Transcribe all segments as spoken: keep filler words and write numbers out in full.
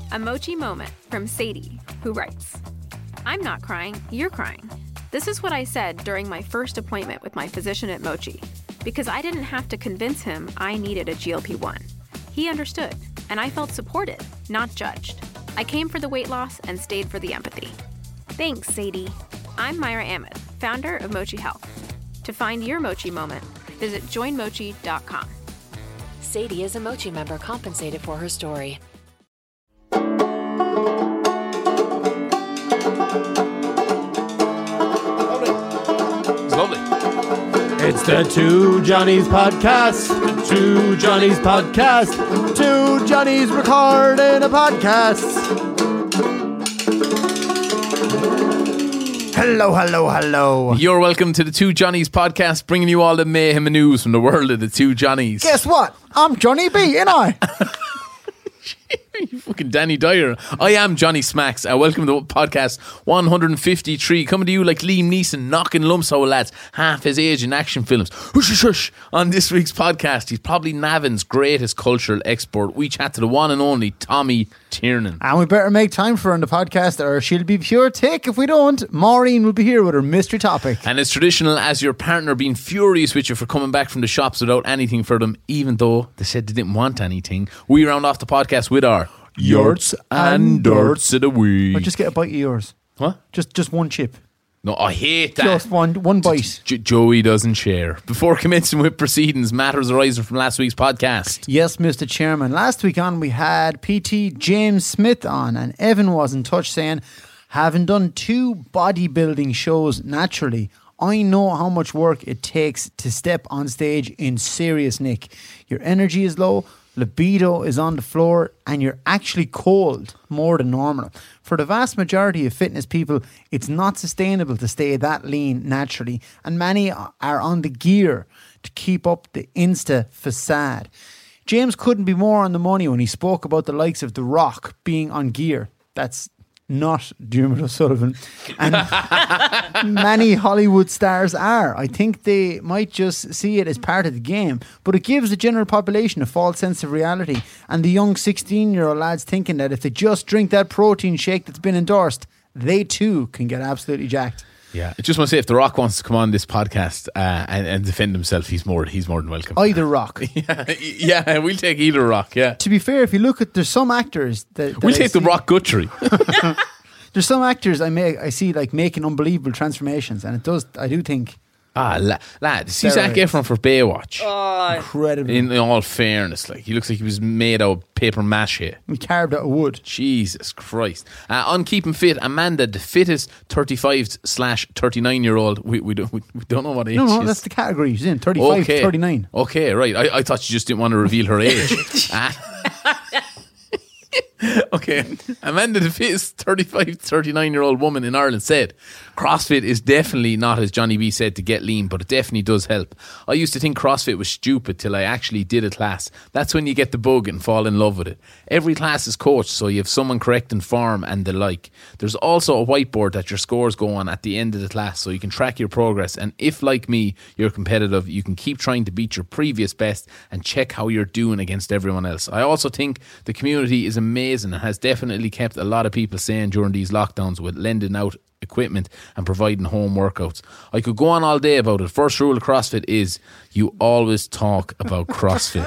A Mochi moment from Sadie, who writes, I'm not crying, you're crying. This is what I said during my first appointment with my physician at Mochi, because I didn't have to convince him I needed a G L P one. He understood, and I felt supported, not judged. I came for the weight loss and stayed for the empathy. Thanks, Sadie. I'm Myra Ahmed, founder of Mochi Health. To find your Mochi moment, visit join mochi dot com. Sadie is a Mochi member compensated for her story. It's lovely. It's the Two Johnnies podcast. The Two Johnnies podcast. Two Johnnies recording a podcast. Hello, hello, hello. You're welcome to the Two Johnnies podcast, bringing you all the mayhem and news from the world of the Two Johnnies. Guess what? I'm Johnny B, ain't I? You fucking Danny Dyer. I am Johnny Smacks, and welcome to podcast one fifty-three, coming to you like Liam Neeson knocking lumps out of lads half his age in action films. Hush, hush, hush. On this week's podcast, he's probably Navan's greatest cultural export. We chat to the one and only Tommy Tiernan. And we better make time for her on the podcast, or she'll be pure tick if we don't. Maureen will be here with her mystery topic. And it's traditional as your partner being furious with you for coming back from the shops without anything for them, even though they said they didn't want anything. We round off the podcast with our Yurts and Dirts of the Week. Or just get a bite of yours. What? Just just one chip. No, I hate that. Just one one bite. J- Joey doesn't share. Before commencing with proceedings, matters arising from last week's podcast. Yes, Mister Chairman. Last week on, we had P T James Smith on, and Evan was in touch saying, having done two bodybuilding shows naturally, I know how much work it takes to step on stage in serious nick. Your energy is low, libido is on the floor, and you're actually cold more than normal. For the vast majority of fitness people, it's not sustainable to stay that lean naturally, and many are on the gear to keep up the Insta facade. James couldn't be more on the money when he spoke about the likes of The Rock being on gear. That's not Dermot O'Sullivan. And many Hollywood stars are. I think they might just see it as part of the game, but it gives the general population a false sense of reality, and the young sixteen-year-old lads thinking that if they just drink that protein shake that's been endorsed, they too can get absolutely jacked. Yeah, I just want to say, if The Rock wants to come on this podcast uh, and, and defend himself, he's more he's more than welcome. Either Rock. yeah, yeah, we'll take either Rock, yeah. To be fair, if you look at, there's some actors that, that We'll I take see, the Rock Guthrie. There's some actors I make I see like making unbelievable transformations, and it does, I do think, ah, la- lad, see Zac Steroids. Efron for Baywatch. Oh, incredible. In, in all fairness, like, he looks like he was made out of paper mache. We carved out of wood. Jesus Christ. Uh, on Keeping Fit, Amanda, the fittest thirty-five slash thirty-nine year old. We, we, don't, we, we don't know what age No, no, she's. that's the category she's in. thirty-five Okay. to thirty-nine. Okay, right. I, I thought you just didn't want to reveal her age. uh, okay. Amanda, the fittest thirty-five, thirty-nine year old woman in Ireland, said, CrossFit is definitely not, as Johnny B said, to get lean, but it definitely does help. I used to think CrossFit was stupid till I actually did a class. That's when you get the bug and fall in love with it. Every class is coached, so you have someone correcting form and the like. There's also a whiteboard that your scores go on at the end of the class, so you can track your progress. And if, like me, you're competitive, you can keep trying to beat your previous best and check how you're doing against everyone else. I also think the community is amazing and has definitely kept a lot of people sane during these lockdowns with lending out equipment and providing home workouts. I could go on all day about it. First rule of CrossFit is you always talk about CrossFit.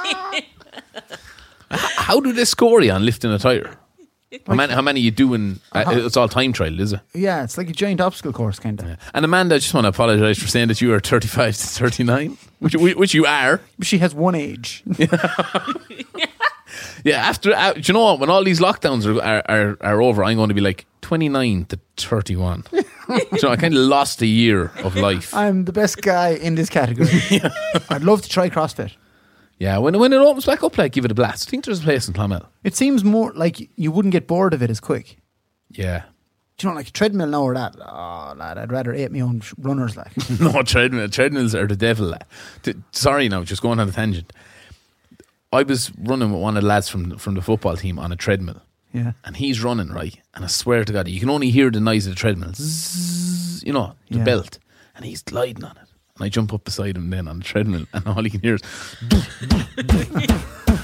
How do they score you on lifting a tire? How many, how many are you doing? Uh, it's all time trial, is it? Yeah, it's like a giant obstacle course, kind of. Yeah. And Amanda, I just want to apologise for saying that you are thirty-five to thirty-nine, which, which you are. But she has one age. Yeah, after, uh, do you know what? When all these lockdowns are, are, are, are over, I'm going to be like twenty-nine to thirty-one. So I kind of lost a year of life. I'm the best guy in this category. Yeah. I'd love to try CrossFit. Yeah, when, when it opens back up, like, give it a blast. I think there's a place in Clonmel. It seems more like you wouldn't get bored of it as quick. Yeah. Do you know, like a treadmill now or that? Oh, lad, I'd rather eat my own runners, like. No, treadmill. Treadmills are the devil. Lad. T- sorry now, just going on a tangent. I was running with one of the lads from, from the football team on a treadmill. Yeah. And he's running, right? And I swear to God, you can only hear the noise of the treadmill. Zzz, you know, the Yeah. belt. And he's gliding on it. And I jump up beside him then on the treadmill, and all he can hear is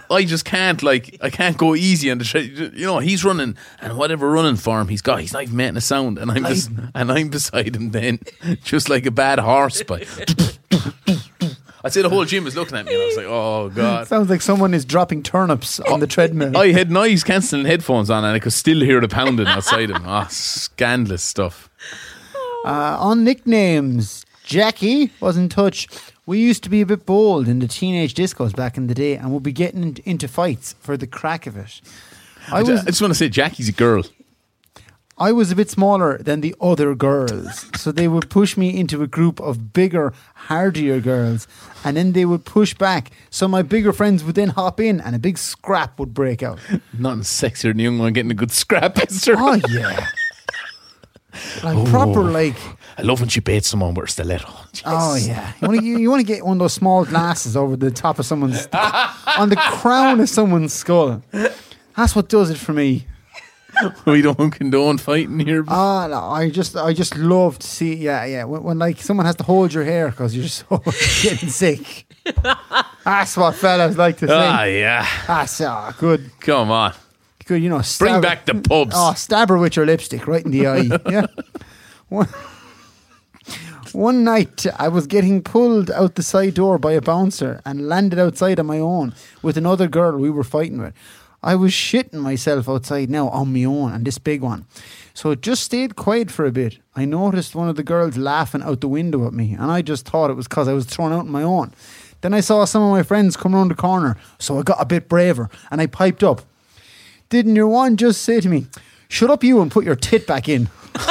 I just can't like I can't go easy on the tread. You know, he's running, and whatever running form he's got, he's not even making a sound, and I'm just and I'm beside him then, just like a bad horse. But I'd say the whole gym was looking at me, and I was like, "Oh God!" Sounds like someone is dropping turnips on the treadmill. I had noise cancelling headphones on, and I could still hear the pounding outside him. Ah, oh, scandalous stuff. Uh, on nicknames, Jackie was in touch. We used to be a bit bold in the teenage discos back in the day, and would be getting in- into fights for the crack of it. I I, was, I just want to say, Jackie's a girl. I was a bit smaller than the other girls, so they would push me into a group of bigger, hardier girls, and then they would push back. So my bigger friends would then hop in, and a big scrap would break out. Nothing sexier than a young one getting a good scrap, is there? Oh yeah, like proper like. I love when she baits someone with her stiletto. Jesus. Oh yeah, you want to you want to get one of those small glasses over the top of someone's on the crown of someone's skull. That's what does it for me. We don't condone fighting here. But Ah, no, I just I just love to see. Yeah, yeah. When, when like someone has to hold your hair because you're so getting sick. That's what fellas like to say. ah, yeah. That's uh, good. Come on. Good, you know. Stab Bring back the pubs. Oh, stab her with your lipstick right in the eye. Yeah. One, one night, I was getting pulled out the side door by a bouncer and landed outside on my own with another girl we were fighting with. I was shitting myself outside now on my own, and this big one. So it just stayed quiet for a bit. I noticed one of the girls laughing out the window at me, and I just thought it was because I was thrown out on my own. Then I saw some of my friends come around the corner, so I got a bit braver, and I piped up. Didn't your one just say to me, "Shut up you and put your tit back in"?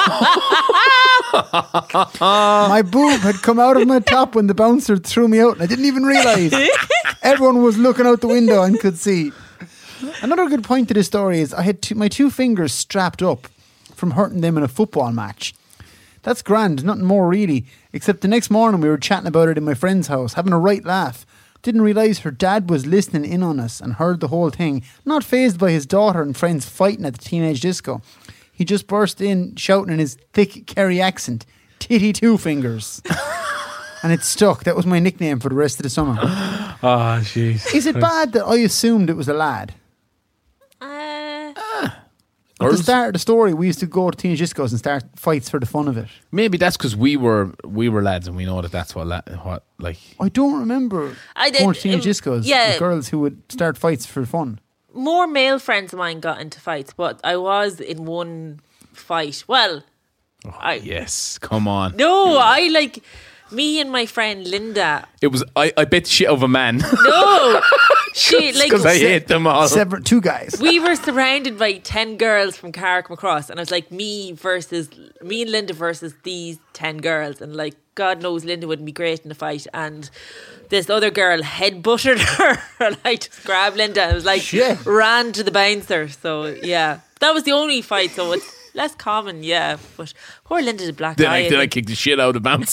My boob had come out of my top when the bouncer threw me out, and I didn't even realise. Everyone was looking out the window and could see. Another good point to this story is I had two, my two fingers strapped up from hurting them in a football match. That's grand, nothing more really, except the next morning we were chatting about it in my friend's house, having a right laugh. Didn't realise her dad was listening in on us and heard the whole thing, not fazed by his daughter and friends fighting at the teenage disco. He just burst in shouting in his thick Kerry accent, "Titty two fingers." And it stuck. That was my nickname for the rest of the summer. Oh, jeez. Is it bad that I assumed it was a lad? Uh, At the start of the story, we used to go to teenage discos and start fights for the fun of it. Maybe that's because we were we were lads, and we know that that's what la- what like. I don't remember I did, going to teenage um, discos yeah. with girls who would start fights for fun. more male friends of mine got into fights, but I was in one fight. Well, Oh, I yes, come on. no, I like me and my friend Linda. It was I. I bet the shit of a man No, she like because I hate them all. Separate two guys. we were surrounded by ten girls from Carrickmacross, and I was like me versus me and Linda versus these ten girls, and like God knows Linda wouldn't be great in a fight, and this other girl head butted her, and I just grabbed Linda and was like Shit. ran to the bouncer. So yeah, that was the only fight. So it's less common, yeah. But poor Linda did a black Then eye. I, I then I think. kicked the shit out of the bounce.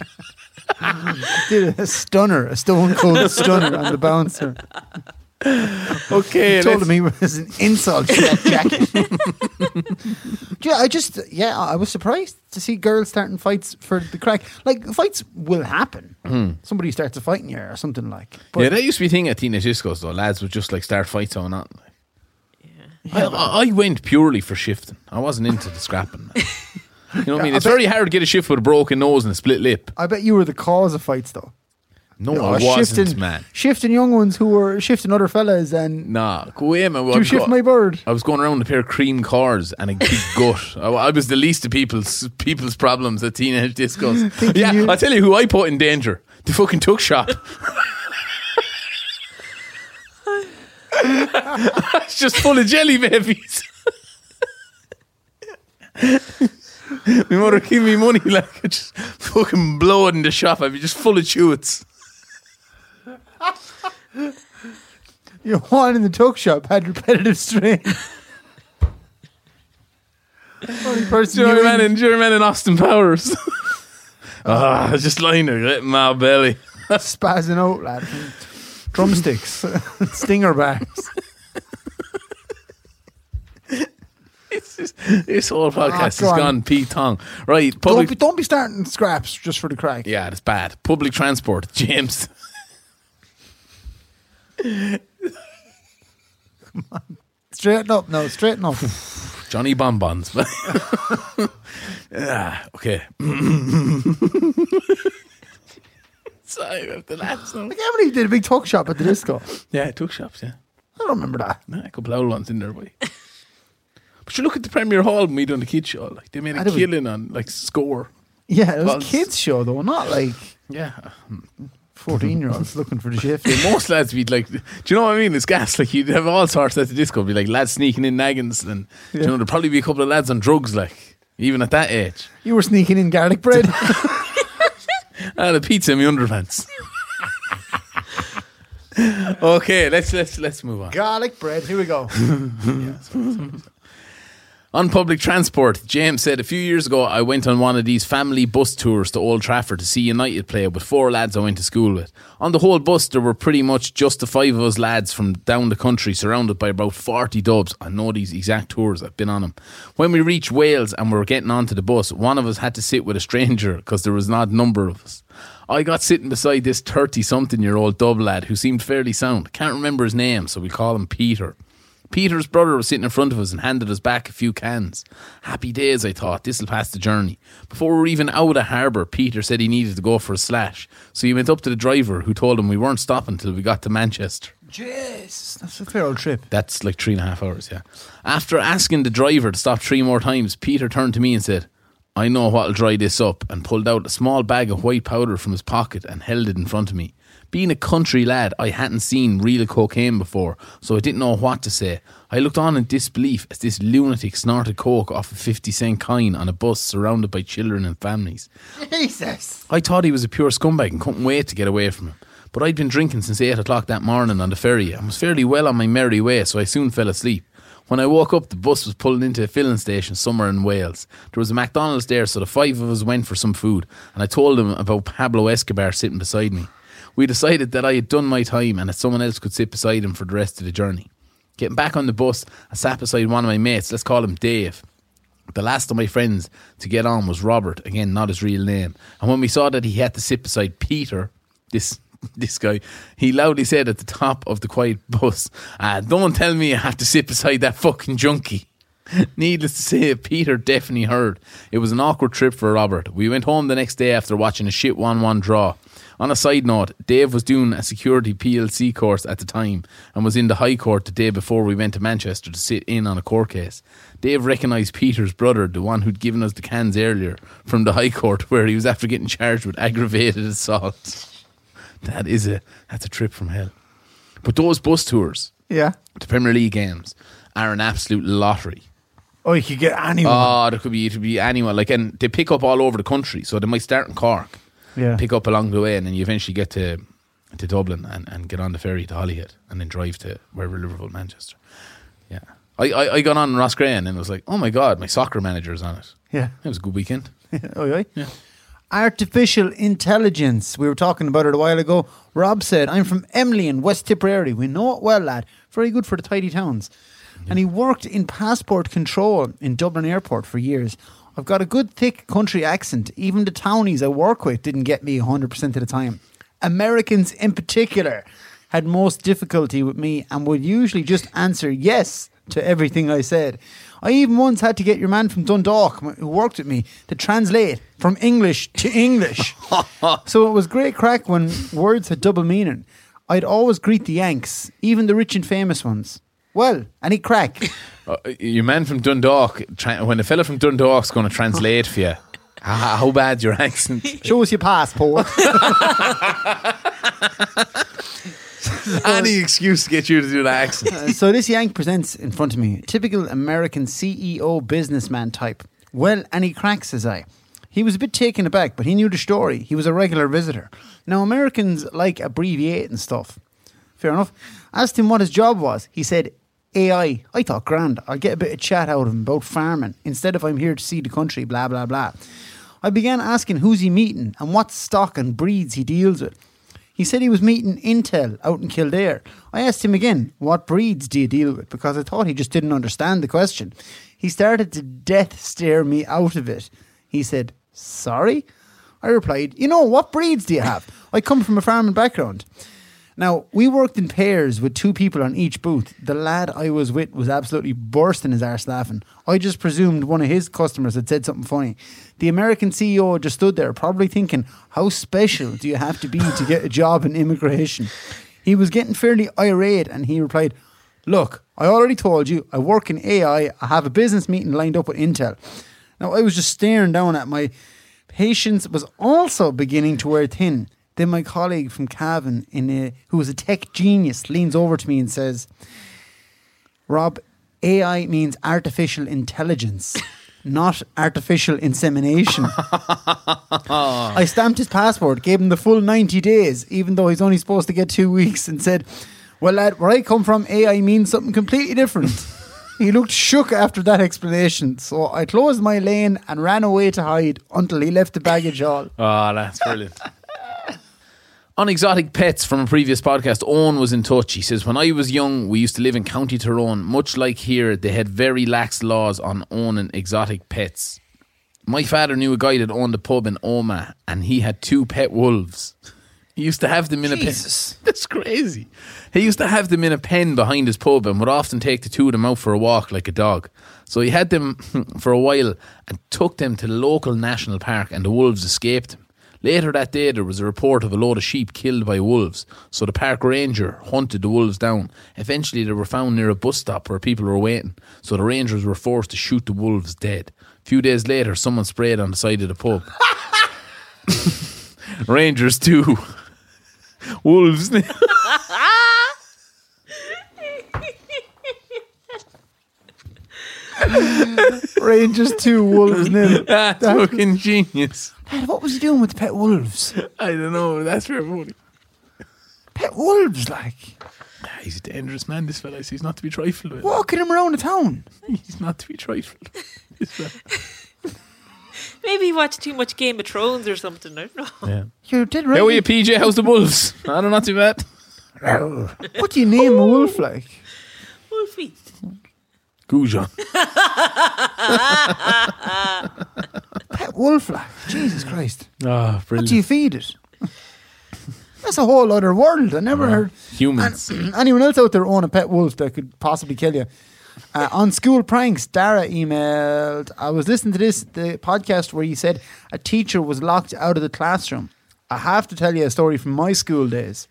Did a stunner, a stone cold stunner on the bouncer. Okay, Told let's- him he was an insult to that jacket. Yeah, I just, yeah, I was surprised to see girls starting fights for the crack. Like, fights will happen. Somebody starts a fight in you or something like. But yeah, that used to be a thing at teenage discos though. Lads would just like start fights on that. I, I, I went purely for shifting. I wasn't into the scrapping. You know what I mean? I It's bet- very hard to get a shift with a broken nose and a split lip. I bet you were the cause of fights, though. No, No, I wasn't, shifting, man. Shifting young ones who were shifting other fellas and. Nah, go away, man. Do you shift my bird? I was going around with a pair of cream cars and a big gut. I, I was the least of people's people's problems at teenage discos. Yeah, you- I'll tell you who I put in danger. The fucking tuck shop. It's just full of jelly babies. My mother give me money like I just fucking blow it in the shop. I'd be just full of chewits. Your one in the tuck shop had repetitive strain. Only person Do you you know man in- in, do you know man in Austin Powers? Ah, oh, just lying there, letting my belly. spazzing out, lad. Drumsticks, stinger bars. It's just, this whole podcast Ah, has go on. gone Pete Tong. Right, Don't public. be, don't be starting scraps just for the crack. Yeah, it's bad. Public transport, James. Straighten up, no, straighten up. Johnny Bonbons. ah, okay. Sorry about the lads. Like Emily did a big tuck shop at the disco. Yeah, took shops, yeah. I don't remember that. Nah, a couple of old ones in there, boy. But you look at the Premier Hall when we done the kids show. Like they made a killing on like Score. Yeah, it was Well, a kids show though, not like Yeah. fourteen year olds looking for the shift. Most lads would like, do you know what I mean? It's gas. Like you'd have all sorts at the disco. Be like lads sneaking in naggins, and Yeah. you know there'd probably be a couple of lads on drugs. Like even at that age, You were sneaking in garlic bread. and a pizza in my underpants. Okay, let's let's let's move on. Garlic bread. Here we go. On public transport, James said, a few years ago I went on one of these family bus tours to Old Trafford to see United play with four lads I went to school with. On the whole bus there were pretty much just the five of us lads from down the country, surrounded by about forty dubs. I know these exact tours, I've been on them. When we reached Wales and we were getting onto the bus, one of us had to sit with a stranger because there was an odd number of us. I got sitting beside this thirty-something-year-old dub lad who seemed fairly sound. Can't remember his name, so we call him Peter. Peter's brother was sitting in front of us and handed us back a few cans. Happy days, I thought. This'll pass the journey. Before we were even out of harbour, Peter said he needed to go for a slash. So he went up to the driver, who told him we weren't stopping till we got to Manchester. Jeez, that's a fair old trip. That's like three and a half hours, yeah. After asking the driver to stop three more times, Peter turned to me and said, I know what'll dry this up, and pulled out a small bag of white powder from his pocket and held it in front of me. Being a country lad, I hadn't seen real cocaine before, so I didn't know what to say. I looked on in disbelief as this lunatic snorted coke off a fifty cent coin on a bus surrounded by children and families. Jesus. I thought he was a pure scumbag and couldn't wait to get away from him. But I'd been drinking since eight o'clock that morning on the ferry and was fairly well on my merry way, so I soon fell asleep. When I woke up, the bus was pulling into a filling station somewhere in Wales. There was a McDonald's there, so the five of us went for some food, and I told him about Pablo Escobar sitting beside me. We decided that I had done my time and that someone else could sit beside him for the rest of the journey. Getting back on the bus, I sat beside one of my mates, let's call him Dave. The last of my friends to get on was Robert, again not his real name. And when we saw that he had to sit beside Peter, this this guy, he loudly said at the top of the quiet bus, ah, don't tell me I have to sit beside that fucking junkie. Needless to say, Peter definitely heard. It was an awkward trip for Robert. We went home the next day after watching a shit one one draw. On a side note, Dave was doing a security P L C course at the time and was in the High Court the day before we went to Manchester to sit in on a court case. Dave recognised Peter's brother, the one who'd given us the cans earlier, from the High Court where he was after getting charged with aggravated assault. That is a that's a trip from hell. But those bus tours, Yeah. the Premier League games, are an absolute lottery. Oh, you could get anyone. Oh, there could be it could be anyone. Like, and they pick up all over the country, so they might start in Cork, yeah. pick up along the way, and then you eventually get to to Dublin and, and get on the ferry to Holyhead, and then drive to wherever, Liverpool, Manchester. Yeah, I, I, I got on Roscrea and it was like, oh my god, my soccer manager's on it. Yeah. It was a good weekend. Oh, yeah. Yeah. Artificial intelligence. We were talking about it a while ago. Rob said, I'm from Emily in West Tipperary. We know it well, lad. Very good for the tidy towns. Yeah. And he worked in passport control in Dublin Airport for years. I've got a good thick country accent. Even the townies I work with didn't get me one hundred percent of the time. Americans in particular had most difficulty with me and would usually just answer yes to everything I said. I even once had to get your man from Dundalk, who worked with me, to translate from English to English. So it was great crack when words had double meaning. I'd always greet the Yanks, even the rich and famous ones. Well, any crack? Uh, your man from Dundalk, tra- when a fella from Dundalk's going to translate for you, how, how bad's your accent? Show us your passport. Any excuse to get you to do that accent. Uh, so this Yank presents in front of me, typical American C E O businessman type. Well, any crack, says I. He was a bit taken aback, but he knew the story. He was a regular visitor. Now, Americans like abbreviating stuff. Fair enough. Asked him what his job was. He said, A I. I thought, grand. I'll get a bit of chat out of him about farming, instead of I'm here to see the country, blah, blah, blah. I began asking who's he meeting and what stock and breeds he deals with. He said he was meeting Intel out in Kildare. I asked him again, what breeds do you deal with? Because I thought he just didn't understand the question. He started to death stare me out of it. He said, sorry? I replied, you know, what breeds do you have? I come from a farming background. Now, we worked in pairs with two people on each booth. The lad I was with was absolutely bursting his arse laughing. I just presumed one of his customers had said something funny. The American C E O just stood there, probably thinking, how special do you have to be to get a job in immigration? He was getting fairly irate, and he replied, look, I already told you, I work in A I. I have a business meeting lined up with Intel. Now, I was just staring down at my patience was also beginning to wear thin. Then my colleague from Cavan, in a, who was a tech genius, leans over to me and says, Rob, A I means artificial intelligence, not artificial insemination. I stamped his passport, gave him the full ninety days, even though he's only supposed to get two weeks, and said, well, lad, where I come from, A I means something completely different. He looked shook after that explanation, so I closed my lane and ran away to hide until he left the baggage hall. Oh, that's brilliant. On exotic pets from a previous podcast, Owen was in touch. He says, when I was young, we used to live in County Tyrone. Much like here, they had very lax laws on owning exotic pets. My father knew a guy that owned a pub in Omagh, and he had two pet wolves. He used to have them in Jesus. a pen. That's crazy. He used to have them in a pen behind his pub and would often take the two of them out for a walk like a dog. So he had them for a while and took them to the local national park, and the wolves escaped him. Later that day, there was a report of a load of sheep killed by wolves, so the park ranger hunted the wolves down. Eventually, they were found near a bus stop where people were waiting, so the rangers were forced to shoot the wolves dead. A few days later, someone sprayed on the side of the pub. Rangers too. Wolves. Rangers two, Wolves nil. That's fucking genius. Dad, what was he doing with the pet wolves? I don't know. That's very funny. Pet wolves, like. He's a dangerous man, this fella. He's not to be trifled with. Walking him around the town. He's not to be trifled. This fella. Maybe he watched too much Game of Thrones or something. I don't know. Yeah. You're dead right. How are you, P J? How's the wolves? I don't know, not too bad. What do you name a wolf like? Wolfie. Goujon. Pet wolf like. Jesus Christ. Oh, What brilliant. do you feed it? That's a whole other world. I never heard. Humans. And anyone else out there own a pet wolf that could possibly kill you? Uh, on school pranks, Dara emailed, I was listening to this, the podcast where you said a teacher was locked out of the classroom. I have to tell you a story from my school days.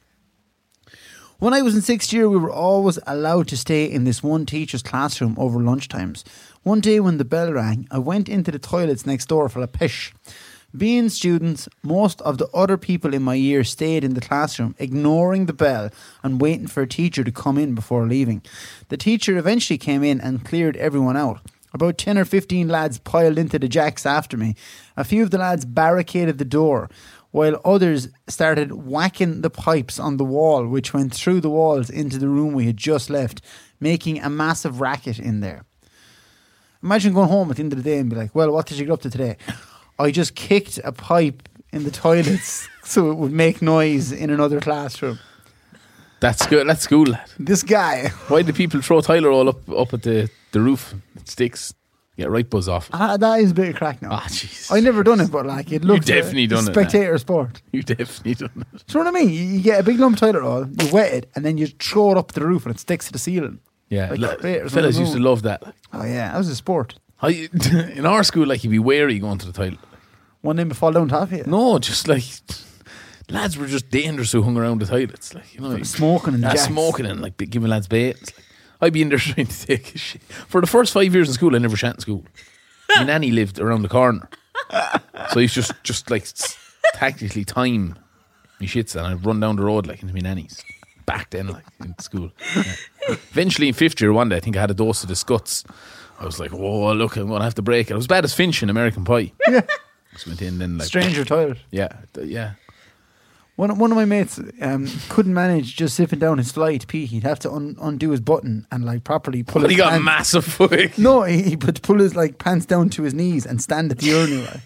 When I was in sixth year, we were always allowed to stay in this one teacher's classroom over lunchtimes. One day when the bell rang, I went into the toilets next door for a pish. Being students, most of the other people in my year stayed in the classroom, ignoring the bell and waiting for a teacher to come in before leaving. The teacher eventually came in and cleared everyone out. About ten or fifteen lads piled into the jacks after me. A few of the lads barricaded the door, while others started whacking the pipes on the wall, which went through the walls into the room we had just left, making a massive racket in there. Imagine going home at the end of the day and be like, well, what did you get up to today? I just kicked a pipe in the toilets so it would make noise in another classroom. That's good. That's cool, lad. This guy. Why do people throw Tyler all up up at the, the roof? It sticks. Get right buzz off. Ah, that is a bit of crack now. Ah, jeez. I never done it, but like it looks definitely a, done a it, spectator sport. You definitely done it. Do you know what I mean? You, you get a big lump of toilet roll, you wet it, and then you throw it up the roof and it sticks to the ceiling. Yeah, Like like, craters fellas on the used to moon. love that. Oh yeah, that was a sport. I, in our school, like, you'd be wary going to the toilet. One name would fall down top of you. No, just like lads were just dangerous who hung around the toilets, like, you know, Smoking and yeah, jacks. smoking and like giving lads bait. It's like, I'd be in there trying to take a shit. For the first five years in school, I never shat in school. My nanny lived around the corner, so he's just just like tactically time me shits, and I'd run down the road like into my nanny's. Back then, like in school. Yeah. Eventually, in fifth year, one day I think I had a dose of the Scuts. I was like, "Whoa, look, I'm gonna have to break it." It was bad as Finch in American Pie. Yeah. Just went in then like Stranger toilet. Yeah, th- yeah. One one of my mates um, couldn't manage just zipping down his fly to pee. He'd have to un- undo his button and like properly pull. But his he got pants. massive foot. No, he, he would pull his like pants down to his knees and stand at the urinal. Like.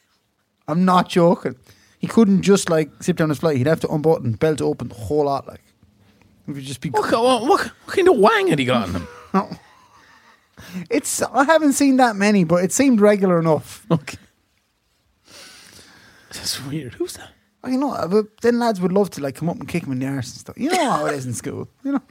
I'm not joking. He couldn't just like zip down his fly. He'd have to unbutton, belt open, the whole lot. Like it would just be. What, what, what, what kind of wang had he got on him? It's I haven't seen that many, but it seemed regular enough. Okay. That's weird. Who's that? I know, but then lads would love to like come up and kick him in the arse and stuff. You know how it is in school, you know.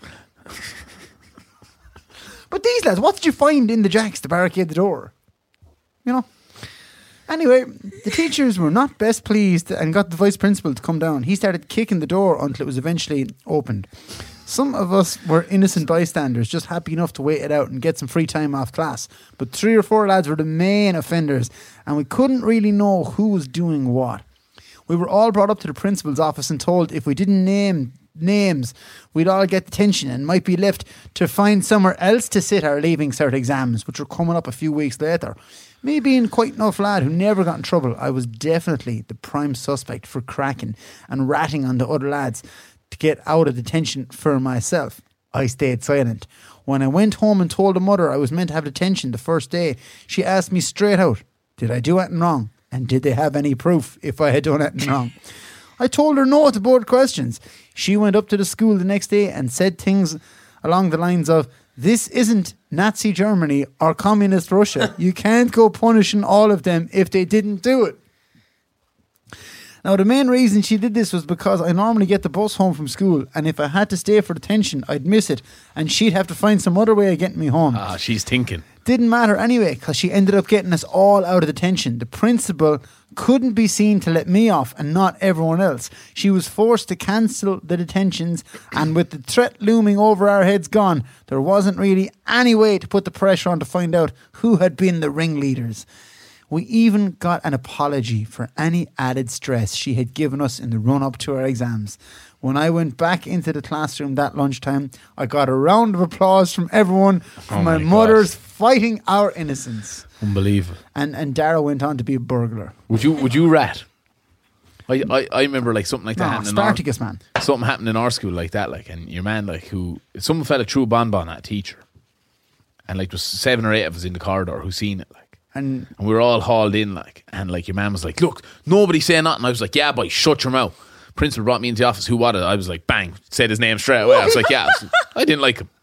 But these lads, what did you find in the jacks to barricade the door? You know. Anyway, the teachers were not best pleased and got the vice principal to come down. He started kicking the door until it was eventually opened. Some of us were innocent bystanders, just happy enough to wait it out and get some free time off class. But three or four lads were the main offenders, and we couldn't really know who was doing what. We were all brought up to the principal's office and told if we didn't name names, we'd all get detention and might be left to find somewhere else to sit our leaving cert exams, which were coming up a few weeks later. Me being quite enough lad who never got in trouble, I was definitely the prime suspect for cracking and ratting on the other lads to get out of detention for myself. I stayed silent. When I went home and told the mother I was meant to have detention the first day, she asked me straight out, did I do anything wrong? And did they have any proof if I had done anything wrong? I told her no to both questions. She went up to the school the next day and said things along the lines of, this isn't Nazi Germany or communist Russia. You can't go punishing all of them if they didn't do it. Now, the main reason she did this was because I normally get the bus home from school, and if I had to stay for detention, I'd miss it, and she'd have to find some other way of getting me home. Ah, she's thinking. Didn't matter anyway, because she ended up getting us all out of detention. The principal couldn't be seen to let me off and not everyone else. She was forced to cancel the detentions, and with the threat looming over our heads gone, there wasn't really any way to put the pressure on to find out who had been the ringleaders. We even got an apology for any added stress she had given us in the run-up to our exams. When I went back into the classroom that lunchtime, I got a round of applause from everyone for Oh my, my mother's God. fighting our innocence. Unbelievable. And and Dara went on to be a burglar. Would you would you rat? I, I, I remember like something like that No, happening in our, Spartacus, man. something happened in our school like that, like, and your man like who some fella threw a bonbon at a teacher, and like there was seven or eight of us in the corridor who seen it, like. And And we were all hauled in, like, and like your man was like, look, nobody say nothing. I was like, yeah, boy, shut your mouth. Principal brought me into the office. Who was it? I was like, bang, said his name straight away. I was like, yeah, I didn't like him.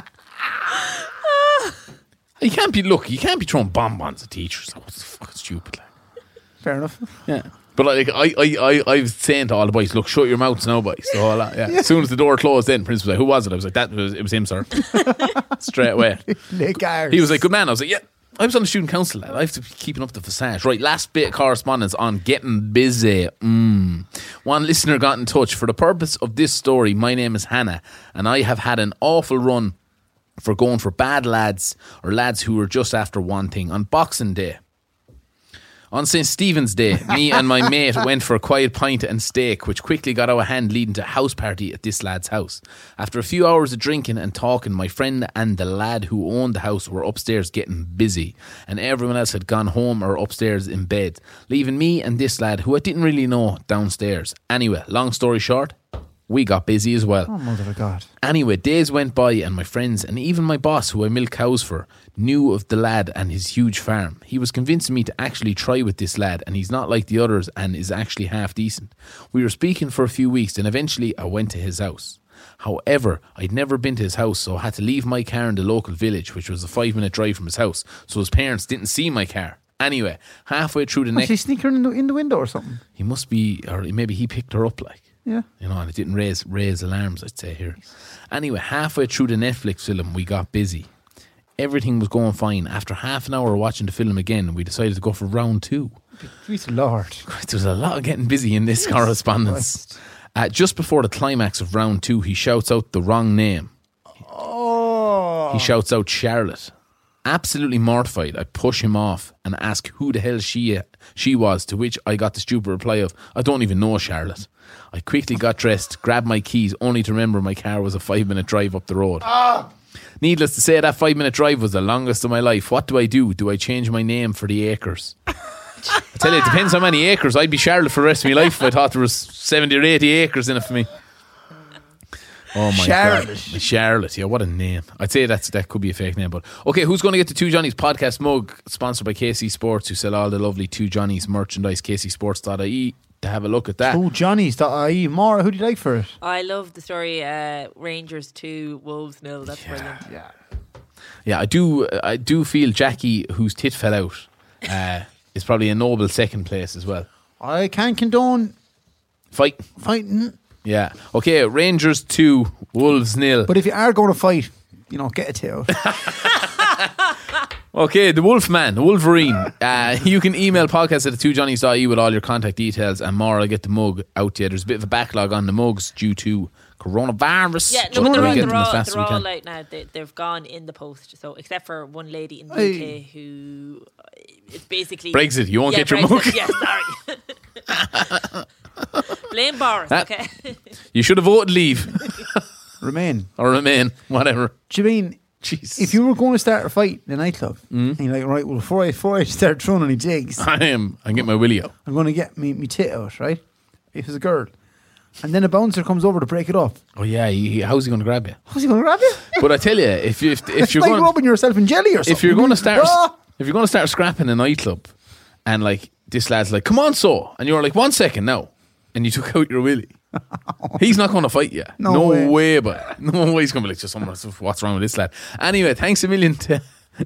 You can't be, look, you can't be throwing bonbons at teachers. That's fucking stupid. Like. fair enough. Yeah. But like, I, I, I, I was saying to all the boys, look, shut your mouths now, boys. So all that, yeah. yeah. As soon as the door closed in, Principal was like, who was it? I was like, that was, it was him, sir. Straight away. Lick ours. He was like, good man. I was like, yeah. I was on the student council. I have to be keeping up the facade. Right, last bit of correspondence on getting busy. Mm. One listener got in touch. For the purpose of this story, my name is Hannah, and I have had an awful run for going for bad lads or lads who were just after one thing. On Boxing Day, on Saint Stephen's Day, me and my mate went for a quiet pint and steak, which quickly got out of hand, leading to a house party at this lad's house. After a few hours of drinking and talking, my friend and the lad who owned the house were upstairs getting busy, and everyone else had gone home or upstairs in bed, leaving me and this lad, who I didn't really know, downstairs. Anyway, long story short, we got busy as well. Oh, mother of God. Anyway, days went by and my friends and even my boss, who I milk cows for, knew of the lad and his huge farm. He was convincing me to actually try with this lad, and he's not like the others and is actually half decent. We were speaking for a few weeks and eventually I went to his house. However, I'd never been to his house, so I had to leave my car in the local village, which was a five minute drive from his house, so his parents didn't see my car. Anyway, halfway through the Was next... she sneak her in the, in the window or something? He must be, or maybe he picked her up, like. Yeah. You know, and it didn't raise raise alarms, I'd say here. Anyway, halfway through the Netflix film, we got busy. Everything was going fine. After half an hour watching the film again, we decided to go for round two. Sweet Lord. There's a lot of getting busy in this correspondence. Uh, just before the climax of round two, he shouts out the wrong name. Oh. He shouts out Charlotte. Absolutely mortified, I push him off and ask who the hell she she was, to which I got the stupid reply of, I don't even know Charlotte. I quickly got dressed, grabbed my keys, only to remember my car was a five minute drive up the road. Ah. Needless to say, that five minute drive was the longest of my life. What do I do? Do I change my name for the acres? I tell you, it depends how many acres. I'd be Charlotte for the rest of my life if I thought there was seventy or eighty acres in it for me. Oh my Charlotte. God. Charlotte, yeah, what a name. I'd say that's that could be a fake name, but okay, who's going to get the Two Johnnies podcast mug, sponsored by K C Sports, who sell all the lovely Two Johnnies merchandise, k c sports dot i e, to have a look at that. Oh, Johnny's dot I E. Maura, who do you like for it? I love the story uh, Rangers two, Wolves nil. That's Yeah. brilliant. Yeah. Yeah, I do I do feel Jackie, whose tit fell out, uh, is probably a noble second place as well. I can't condone Fight. Fighting. Yeah. Okay, Rangers two, Wolves nil. But if you are going to fight, you know, get a tail. Okay, the Wolfman, the Wolverine. Uh, you can email podcast at the two johnnies dot I E with all your contact details, and more, I'll get the mug out to you. There's a bit of a backlog on the mugs due to coronavirus. Yeah, So no, but we're they're, all, getting they're, them as all, fast as they're we all can. out now. They, they've gone in the post. So except for one lady in the Hey. U K who it's basically Brexit, you won't yeah, get your Brexit, mug. Yeah, sorry. Blame Boris. That- Okay. You should have voted leave Remain. or remain, whatever. Do you mean Jesus. if you were going to start a fight in a nightclub, Mm. and you're like, right, well, before I, before I start throwing any jigs, I am, I get my willy out. I'm going to get me, me tit out, right? If it's a girl. And then a bouncer comes over to break it up. Oh yeah, he, he- how's he going to grab you? How's he going to grab you? But I tell you, if you, if, if It's you're like going, rubbing yourself in jelly or something. if you're going to start, Ah! if you're going to start scrapping a nightclub, and like this lad's like, "Come on, so," and you're like, "One second now," and you took out your willy. He's not going to fight you. No No, way. way. but no way he's going to be like, just someone. What's wrong with this lad? Anyway, thanks a million to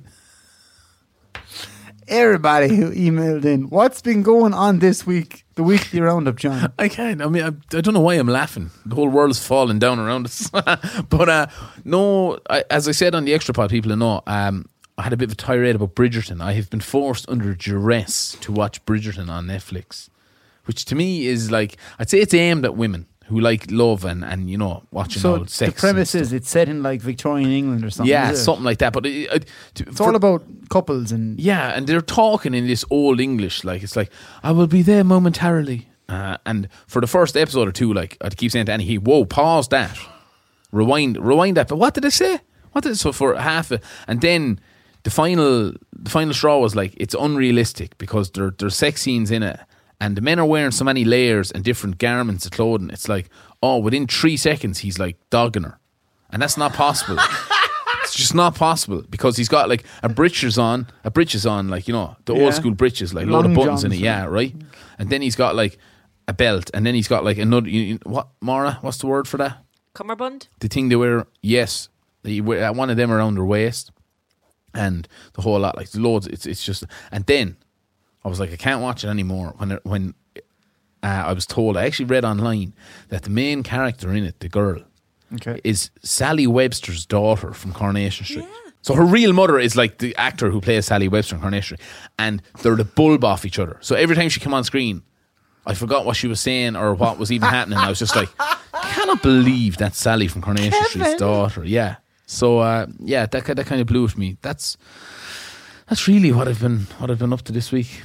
Everybody who emailed in, what's been going on this week? The weekly roundup, John. I can't. I mean, I, I don't know why I'm laughing. The whole world is falling down around us. But uh, no, I, as I said on the extra pod, people know, um, I had a bit of a tirade about Bridgerton. I have been forced under duress to watch Bridgerton on Netflix, which to me is like, I'd say it's aimed at women who like love and, and you know, watching So all sex. the premise and is stuff. it's set in like Victorian England or something. yeah, is it? something like that. But it, it, to, It's all about couples and yeah, and they're talking in this old English, like it's like, I will be there momentarily. Uh, and for the first episode or two, like I'd keep saying to Annie, he, whoa, pause that, rewind, rewind that. But what did I say? What did so for half? A, and then the final, the final straw was like, it's unrealistic because there there's sex scenes in it, and the men are wearing so many layers and different garments of clothing. It's like, oh, within three seconds he's like dogging her, and that's not possible. It's just not possible because he's got like a breeches on, a breeches on, like, you know, the Yeah. old school breeches, like a load Long of buttons in it, johns. yeah, right. And then he's got like a belt, and then he's got like another. You, you, what, Mara? What's the word for that? Cummerbund. The thing they wear. Yes, they wear one of them around their waist, and the whole lot, like loads. It's it's just. And then I was like, I can't watch it anymore. When it, when uh, I was told, I actually read online that the main character in it, the girl, okay. is Sally Webster's daughter from Coronation Street. So her real mother is like the actor who plays Sally Webster in Coronation Street, and they're the bulb off each other. So every time she came on screen, I forgot what she was saying or what was even happening. I was just like, I cannot believe that's Sally from Coronation Street's daughter. Yeah. So uh, yeah, that that kind of blew with me. That's that's really what I've been what I've been up to this week.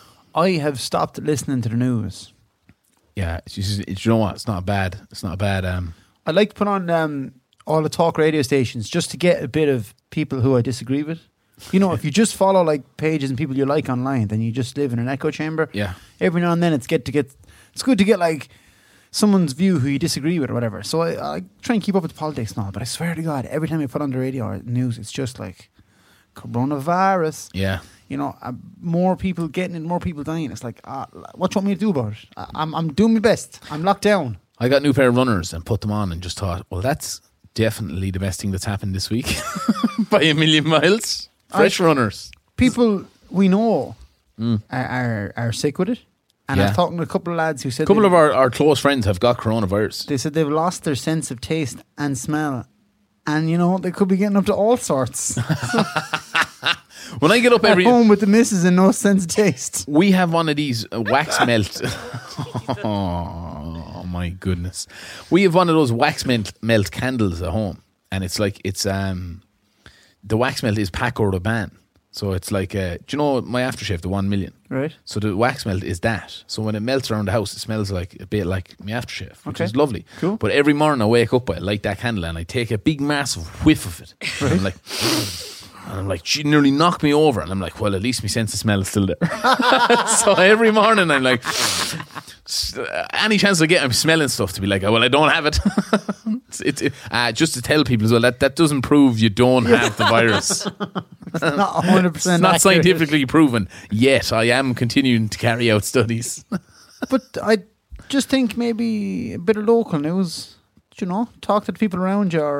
I have stopped listening to the news. Yeah, it's just, it's, you know what? It's not bad. It's not bad. Um, I like to put on um, all the talk radio stations just to get a bit of people who I disagree with. You know, if you just follow like pages and people you like online, then you just live in an echo chamber. yeah. Every now and then, it's get to get. It's good to get like someone's view who you disagree with or whatever. So I, I try and keep up with politics and all. But I swear to God, every time I put on the radio or news, it's just like coronavirus. Yeah. You know, uh, more people getting it, more people dying. It's like, uh, what do you want me to do about it? I, I'm I'm doing my best. I'm locked down. I got a new pair of runners and put them on and just thought, well, that's definitely the best thing that's happened this week by a million miles. Fresh I- runners. People we know are, are are sick with it. And I Yeah. was talking to a couple of lads who said A couple they- of our, our close friends have got coronavirus. They said they've lost their sense of taste and smell. And, you know, they could be getting up to all sorts. When I get up At every... home with the missus and no sense of taste. We have one of these uh, wax melt... oh, my goodness. We have one of those wax melt, melt candles at home. And it's like, it's... um the wax melt is Paco Rabanne. So it's like, uh, do you know my aftershave, the one million? Right. So the wax melt is that. So when it melts around the house, it smells like a bit like my aftershave, which Okay. is lovely. Cool. But every morning I wake up, I light that candle and I take a big massive whiff of it. And I'm like, and I'm like, she nearly knocked me over. And I'm like, well, at least my sense of smell is still there. So every morning I'm like, s- uh, any chance I get, I'm smelling stuff to be like, oh, well, I don't have it. it's, it's, uh, just to tell people as well, that, that doesn't prove you don't have the virus. Not one hundred It's percent not accurate. scientifically proven yet. I am continuing to carry out studies. But I just think maybe a bit of local news. You know, talk to the people around you or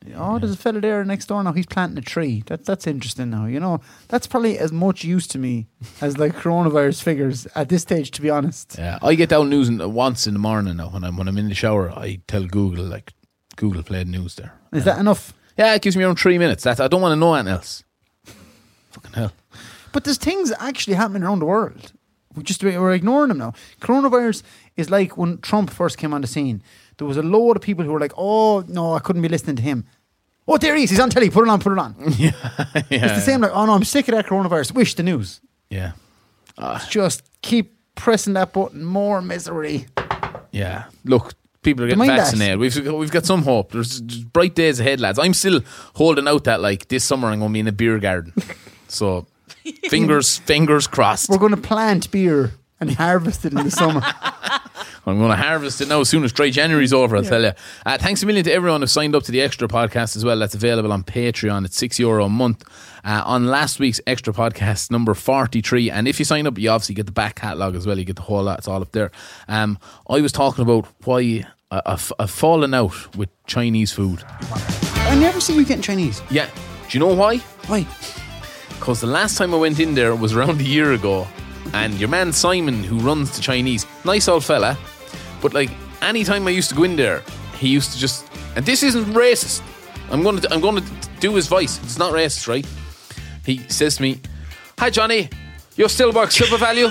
Oh, there's a fella there next door now. He's planting a tree. That that's interesting now. You know, that's probably as much use to me as like coronavirus figures at this stage. To be honest. Yeah, I get down news in, once in the morning now when I'm when I'm in the shower. I tell Google like Google play the news there. Is yeah. that enough? Yeah, it gives me around three minutes. That's I don't want to know anything else. Fucking hell. But there's things actually happening around the world. We just we're ignoring them now. Coronavirus is like when Trump first came on the scene. There was a load of people who were like, "Oh no, I couldn't be listening to him." Oh, there he is. He's on telly. Put it on. Put it on. Yeah, yeah. It's the same. Like, oh no, I'm sick of that coronavirus. Wish the news. Yeah. Uh, just keep pressing that button. More misery. Yeah. Look, people are getting vaccinated. We've we've got some hope. There's bright days ahead, lads. I'm still holding out that like this summer I'm going to be in a beer garden. So fingers fingers crossed. We're going to plant beer and harvest it in the summer. I'm going to harvest it now as soon as dry January's over, I'll yeah. tell you. Uh, thanks a million to everyone who signed up to the Extra podcast as well. That's available on Patreon at six euro a month. Uh, on last week's Extra podcast, number forty-three. And if you sign up, you obviously get the back catalogue as well. You get the whole lot. It's all up there. Um, I was talking about why I, I've, I've fallen out with Chinese food. I never see you getting Chinese. Yeah. Do you know why? Why? Because the last time I went in there was around a year ago. And your man Simon, who runs the Chinese, nice old fella. But like any time I used to go in there, he used to just, and this isn't racist. I'm going to I'm going to do his voice. It's not racist, right? He says to me, "Hi Johnny, you still work Super Value?"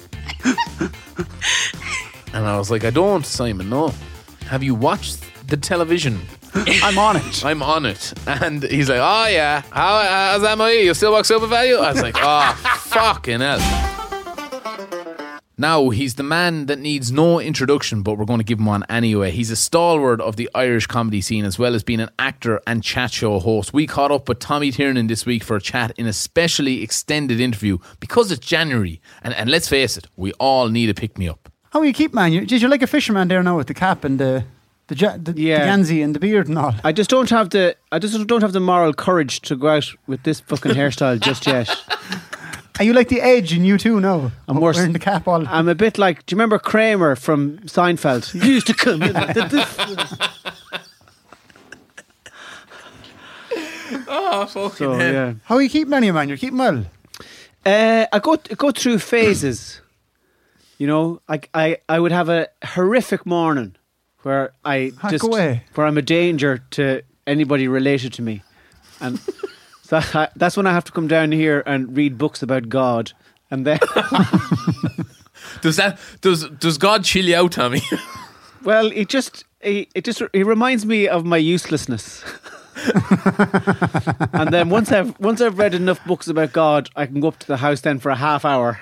And I was like, "I don't, Simon. No. Have you watched the television?" I'm on it. I'm on it. And he's like, "Oh yeah, how how's that, my? You still work Super Value?" I was like, "Oh fucking hell." Now, he's the man that needs no introduction, but we're going to give him one anyway. He's a stalwart of the Irish comedy scene, as well as being an actor and chat show host. We caught up with Tommy Tiernan this week for a chat in a specially extended interview because it's January. And, and let's face it, we all need a pick-me-up. How are you keep, man? You're, you're like a fisherman there now with the cap and the the, the, yeah. the Gansey and the beard and all. I just don't have the I just don't have the moral courage to go out with this fucking hairstyle just yet. Are you like the Edge in you too now? I'm worse. Wearing the cap all. I'm a bit like, do you remember Kramer from Seinfeld? He used to come in like this. Oh, fucking so, hell. Yeah. How are you keeping any man? You're keeping well? Uh, I go I go through phases. You know, I, I, I would have a horrific morning where I Hack just away. where I'm a danger to anybody related to me. And so I, that's when I have to come down here and read books about God. And then does that does does God chill you out, Tommy? Well, it just it, it just it reminds me of my uselessness. And then once I've once I've read enough books about God, I can go up to the house then for a half hour.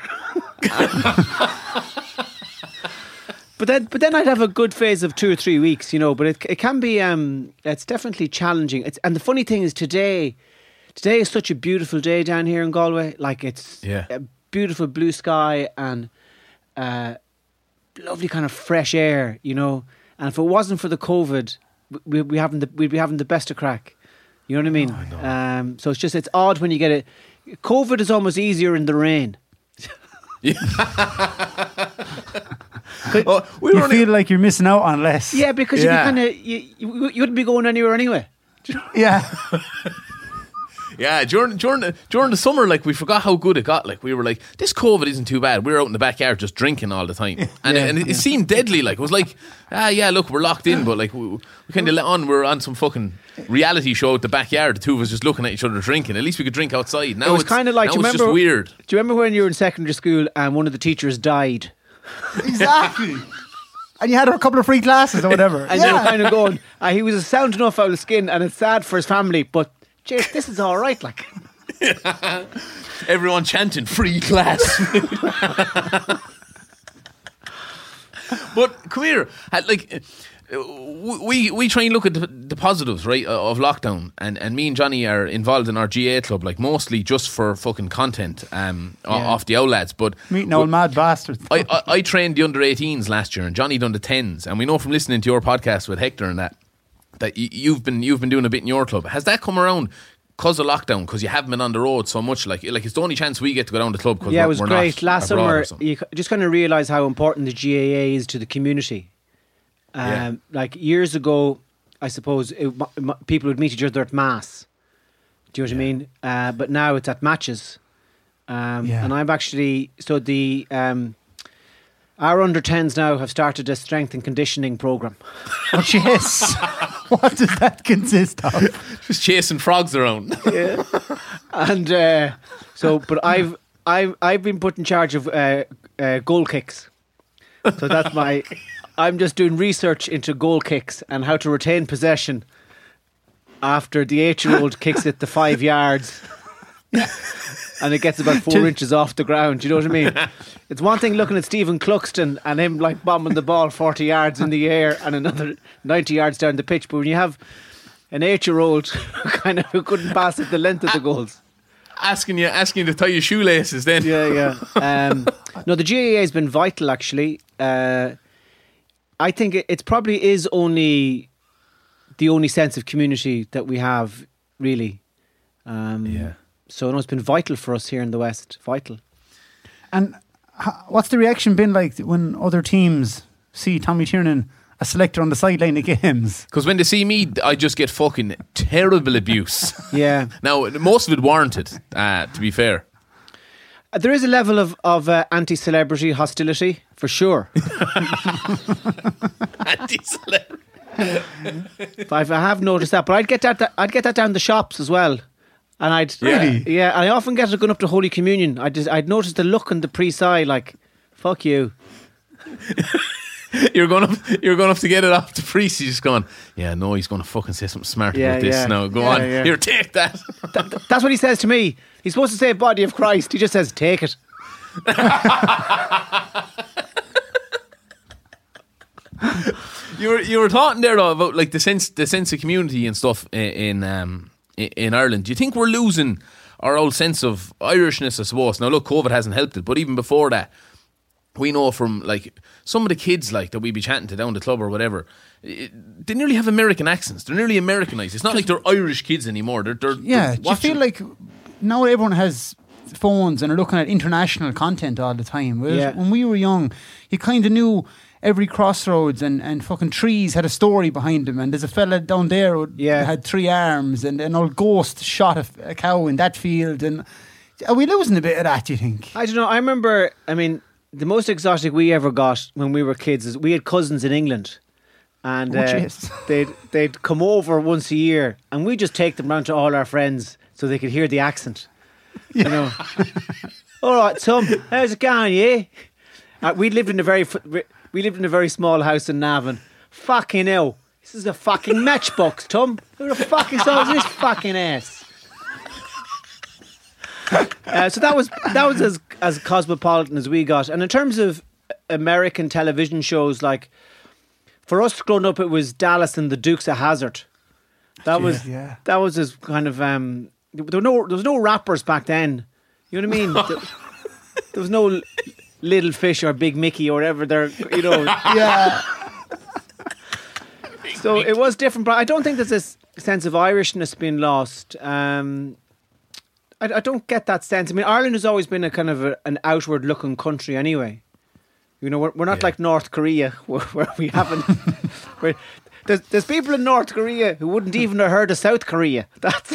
But then, but then I'd have a good phase of two or three weeks, you know. But it it can be, um, it's definitely challenging. It's, and the funny thing is, today, today is such a beautiful day down here in Galway. Like it's yeah. a beautiful blue sky and uh, lovely kind of fresh air, you know. And if it wasn't for the COVID, we we having the we'd be having the best of crack. You know what I mean? Oh, I know. Um, so it's just it's odd when you get it. COVID is almost easier in the rain. Yeah. oh, we you feel like you're missing out on less. Yeah, because yeah. you kind of you, you you wouldn't be going anywhere anyway. Yeah. Yeah, during during the, during the summer, like we forgot how good it got. Like we were like, this COVID isn't too bad. We were out in the backyard just drinking all the time, and yeah, it, and it, yeah. it seemed deadly. Like it was like, ah, yeah, look, we're locked in, but like we, we kind of let on. We we're on some fucking reality show at the backyard. The two of us just looking at each other drinking. At least we could drink outside. Now it was it's kind of like, now do you it's remember? Just weird. Do you remember when you were in secondary school and one of the teachers died? Exactly. And you had a couple of free classes or whatever. And yeah. you were kind of going, uh, he was a sound enough out of skin, and it's sad for his family, but jeez, this is all right. Like. Everyone chanting free class. But come here, like we we try and look at the, the positives, right, of lockdown, and, and me and Johnny are involved in our G A club, like mostly just for fucking content, um, yeah. off the outlads. But meeting old mad bastards. I, I I trained the under eighteens last year, and Johnny done the tens, and we know from listening to your podcast with Hector and that that y- you've been you've been doing a bit in your club. Has that come around? Because of lockdown, because you haven't been on the road so much, like like it's the only chance we get to go down to the club. Cause yeah, we're, it was we're great. Last summer, or you just kind of realise how important the G A A is to the community. Um, yeah. Like years ago, I suppose it, m- m- people would meet each other at mass. Do you know what I mean? Uh, but now it's at matches. Um, Yeah. And I'm actually so the um, our under tens now have started a strength and conditioning program. Oh, yes. What does that consist of? Just chasing frogs around. And uh, so, but I've I've I've been put in charge of uh, uh, goal kicks. So that's my. I'm just doing research into goal kicks and how to retain possession after the eight-year-old kicks it the five yards, and it gets about four inches off the ground. Do you know what I mean? It's one thing looking at Stephen Cluxton and him like bombing the ball forty yards in the air and another ninety yards down the pitch, but when you have an eight-year-old kind of who couldn't pass it the length of the goals. asking you, asking you to tie your shoelaces. Then, Yeah, yeah. Um, no, the G A A has been vital. Actually, uh, I think it, it probably is only the only sense of community that we have, really. Um, Yeah. So no, it's been vital for us here in the West. Vital. And h- what's the reaction been like when other teams see Tommy Tiernan, a selector on the sideline of games? because when they see me, I just get fucking terrible abuse. Yeah, Now, most of it warranted. Uh, to be fair, Uh, there is a level of of uh, anti-celebrity hostility for sure. Anti-celebrity. I've, I have noticed that, but I'd get that. I'd get that down the shops as well. And I'd Really? yeah. I often get it going up to Holy Communion. I just I'd notice the look in the priest's eye, like, "Fuck you." You're going up. You're going up to get it off the priest. He's just going. Yeah, no, he's going to fucking say something smart Yeah, about this. yeah. Now, go Yeah, on. yeah. Here, take that. Th- th- that's what he says to me. He's supposed to say "body of Christ." He just says, "Take it." You were you were talking there though about like the sense the sense of community and stuff in, in um in, in Ireland. Do you think we're losing our old sense of Irishness? I suppose. Now, look, COVID hasn't helped it, but even before that, we know from like some of the kids like that we be chatting to down the club or whatever, it, they nearly have American accents. They're nearly Americanized. It's not like they're Irish kids anymore. They're, they're Yeah, they're do you watching- feel like now everyone has phones and are looking at international content all the time? Whereas Yeah. when we were young, you kind of knew every crossroads and, and fucking trees had a story behind them. And there's a fella down there who Yeah. had three arms, and an old ghost shot a, a cow in that field. And are we losing a bit of that, do you think? I don't know. I remember. I mean, the most exotic we ever got when we were kids is we had cousins in England, and Oh, uh, jeez. they'd they'd come over once a year, and we just take them round to all our friends so they could hear the accent. You know. All right, Tom. How's it going? Yeah. Uh, we lived in a very f- we lived in a very small house in Navan. Fucking hell. This is a fucking matchbox, Tom. Who the fuck is all this fucking ass? Uh, so that was that was as as cosmopolitan as we got. And in terms of American television shows, like for us growing up, it was Dallas and the Dukes of Hazzard. That was yeah. that was as kind of um. There were no there was no rappers back then. You know what I mean? there, there was no Little Fish or Big Mickey or whatever. They're you know. Yeah. So it was different, but I don't think there's this sense of Irishness being lost. Um, I, I don't get that sense. I mean, Ireland has always been a kind of a, an outward-looking country, anyway. You know, we're, we're not Yeah. like North Korea, where, where we haven't. where, there's, there's people in North Korea who wouldn't even have heard of South Korea. That's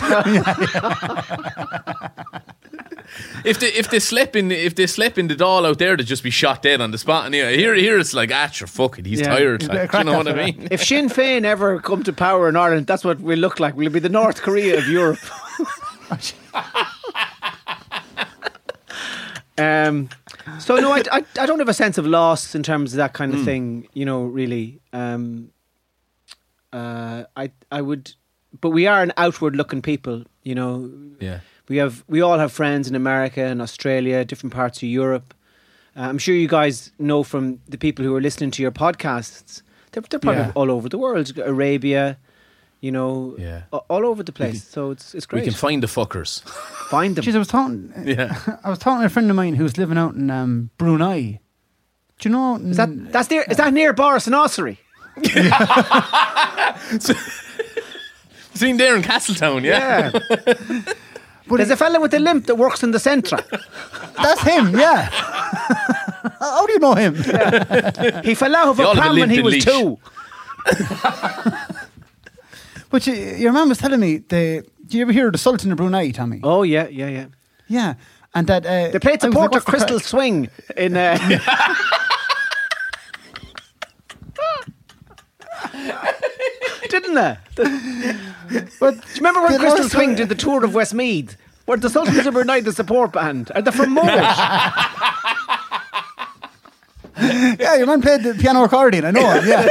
If they if they slept in if they slept in the doll out there, they'd just be shot dead on the spot. And here here it's like, ah, sure, fuck it, he's Yeah. tired. He's a bit Like, of do you crack know what I after mean? if Sinn Féin ever come to power in Ireland, that's what we'll look like. We'll be the North Korea of Europe. um, so no, I, I, I don't have a sense of loss in terms of that kind of Hmm. thing. You know, really. Um, uh, I I would, but we are an outward-looking people. You know, Yeah. we have we all have friends in America and Australia, different parts of Europe. Uh, I'm sure you guys know from the people who are listening to your podcasts. They're, they're probably Yeah. all over the world, Arabia, you know, Yeah. a- all over the place. So it's it's We great. can find the fuckers. Find them. Jeez, I was talking. Yeah. I was talking to a friend of mine who's living out in um, Brunei. Do you know? Is that that's near? Is that near Boris and Ossory? Seen there in Castletown, yeah. But There's a fella with a limp that works in the Centra. that's him, yeah. How do you know him? He fell out of They a all have a pram when limp he in was leash. two. But you, your man was telling me, the, do you ever hear of the Sultan of Brunei, Tommy? Oh, yeah, yeah, yeah. Yeah. And that uh, They played I was support like, of what's the Crystal crack? Swing in. Uh, didn't they? But Do you remember when the Crystal last Swing time- did the tour of Westmeath? Where the Sultans of Brunei, the support band, are they from Moors? Yeah, your man played the piano accordion, I know it, yeah.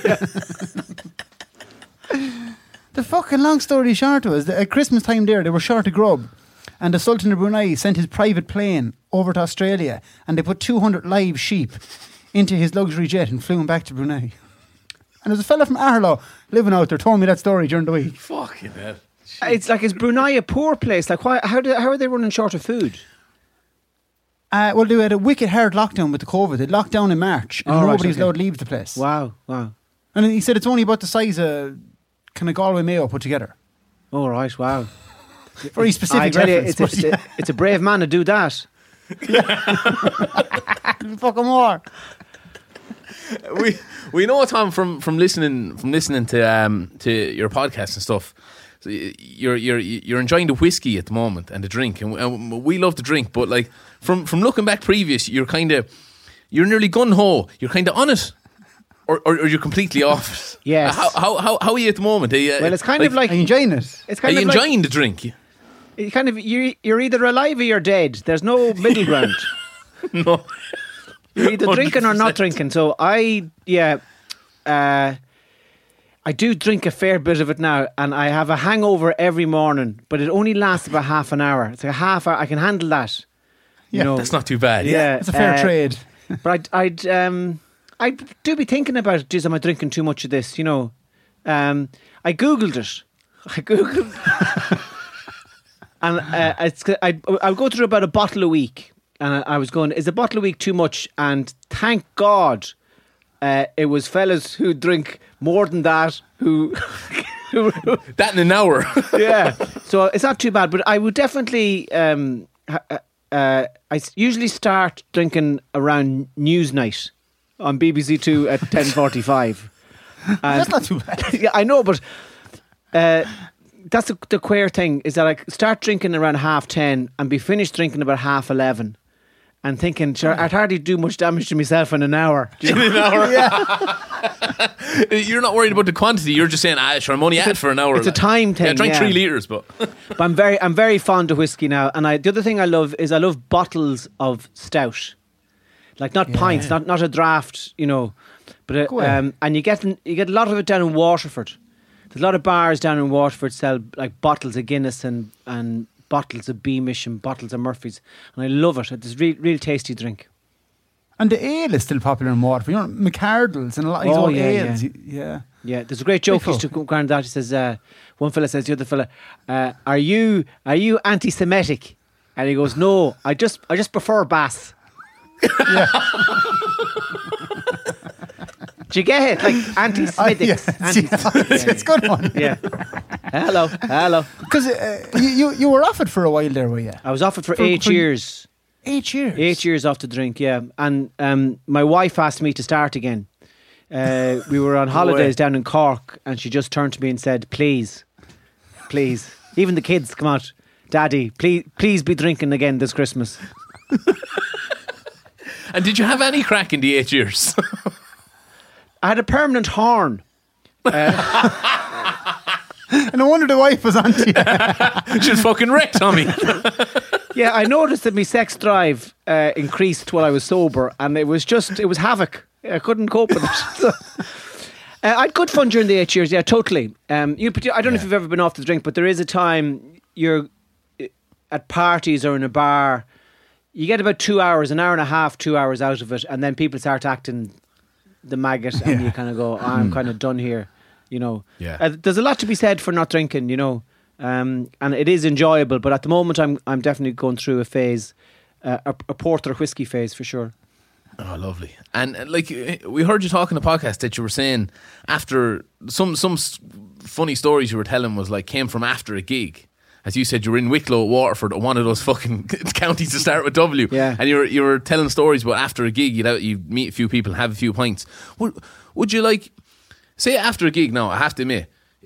The fucking long story short was, that at Christmas time there, they were short of grub. And the Sultan of Brunei sent his private plane over to Australia and they put two hundred live sheep into his luxury jet and flew him back to Brunei. And there's a fella from Arlo living out there told me that story during the week. Fucking hell. It's like, is Brunei a poor place? Like, why? How do, How are they running short of food? Uh, well, they had a wicked hard lockdown with the COVID. They locked down in March and Oh, right, nobody's okay. allowed to leave the place. Wow, wow. And he said it's only about the size of kind of Galway Mayo put together. All right, wow. Very specific I tell you, reference. it's, a, but it's, yeah. a, it's a brave man to do that. Fucking more. we we know, Tom, from from listening from listening to um to your podcast and stuff. So y- you're you're you're enjoying the whiskey at the moment and the drink, and we, and we love the drink. But like from from looking back previous, you're kind of you're nearly gun ho. You're kind of on it, or, or or you're completely off it. Yes. How how how, how are you at the moment? Are you, Well, it's kind of like Are you enjoying it? it's Are kind you of like enjoying the drink? you kind of you you're either alive or you're dead. There's no middle ground. No. You're either drinking or not one hundred percent. drinking. So I, yeah, uh, I do drink a fair bit of it now, and I have a hangover every morning, but it only lasts about half an hour. It's like a half hour. I can handle that. You Yeah, know, That's not too bad. yeah, It's a fair uh, trade. But I'd, I'd, um, I do be thinking about, geez, am I drinking too much of this? You know, um, I googled it. I googled, and uh, it's, I, I'll go through about a bottle a week. And I, I was going, is a bottle a week too much? And thank God, uh, it was fellas who drink more than that who. who That in an hour. yeah. So it's not too bad, but I would definitely. Um, ha- uh, uh, I s- usually start drinking around Newsnight on B B C Two at ten forty-five. That's not too bad. Yeah, I know, but uh, that's the, the queer thing is that I start drinking around half ten and be finished drinking about half eleven. And thinking, sure, I'd hardly do much damage to myself in an hour. Do you know? In an hour. You're not worried about the quantity. You're just saying, ah, sure, I'm only at it for an hour. it's a like. time thing, Yeah, drink yeah. three litres, but But I'm very, I'm very fond of whiskey now. And I, the other thing I love is I love bottles of stout, like not pints, not not a draft, you know. But uh, Go ahead. um, and you get you get a lot of it down in Waterford. There's a lot of bars down in Waterford sell like bottles of Guinness and and bottles of Beamish and bottles of Murphy's, and I love it. It's a real, real tasty drink. And the ale is still popular in Waterford. You know, McArdle's and a lot of these Oh, old yeah, ales. yeah. Yeah. Yeah, there's a great joke Very used to cool. go around that. He says, uh, one fella says to the other fella, uh, "Are you are you anti-Semitic?" And he goes, "No, I just I just prefer Bass." Do you get it? Like Uh, anti-Semitics. yeah. Anti- it's, it's a good one. yeah. Hello, hello. Because uh, you, you you were off it for a while there, were you? I was off it for, For- eight for- years. Eight years. Eight years off the drink, yeah. And um, my wife asked me to start again. Uh, we were on holidays down in Cork, and she just turned to me and said, "Please, please." Even the kids come out, "Daddy, please, please be drinking again this Christmas." and did you have any crack in the eight years? I had a permanent horn. And no wonder the wife was on to you. She's fucking wrecked, Tommy. Yeah, I noticed that my sex drive uh, increased while I was sober, and it was just, it was havoc. I couldn't cope with it. So, uh, I had good fun during the eight years, yeah, totally. Um, you, but I don't know if you've ever been off the drink, but there is a time you're uh, at parties or in a bar, you get about two hours, an hour and a half, two hours out of it, and then people start acting the maggot, and you kind of go, oh, I'm kind of done here, you know. Yeah. Uh, there's a lot to be said for not drinking, you know. Um, and it is enjoyable, but at the moment I'm I'm definitely going through a phase, uh, a, a porter whiskey phase for sure. Oh, lovely. And uh, like uh, we heard you talk in the podcast that you were saying after some some s- funny stories you were telling was like came from after a gig. As you said, you were in Wicklow, Waterford, one of those fucking counties to start with W. Yeah. And you were you were telling stories about after a gig, you'd out, you'd meet a few people, have a few pints. Would would you like say after a gig? Now I have to admit,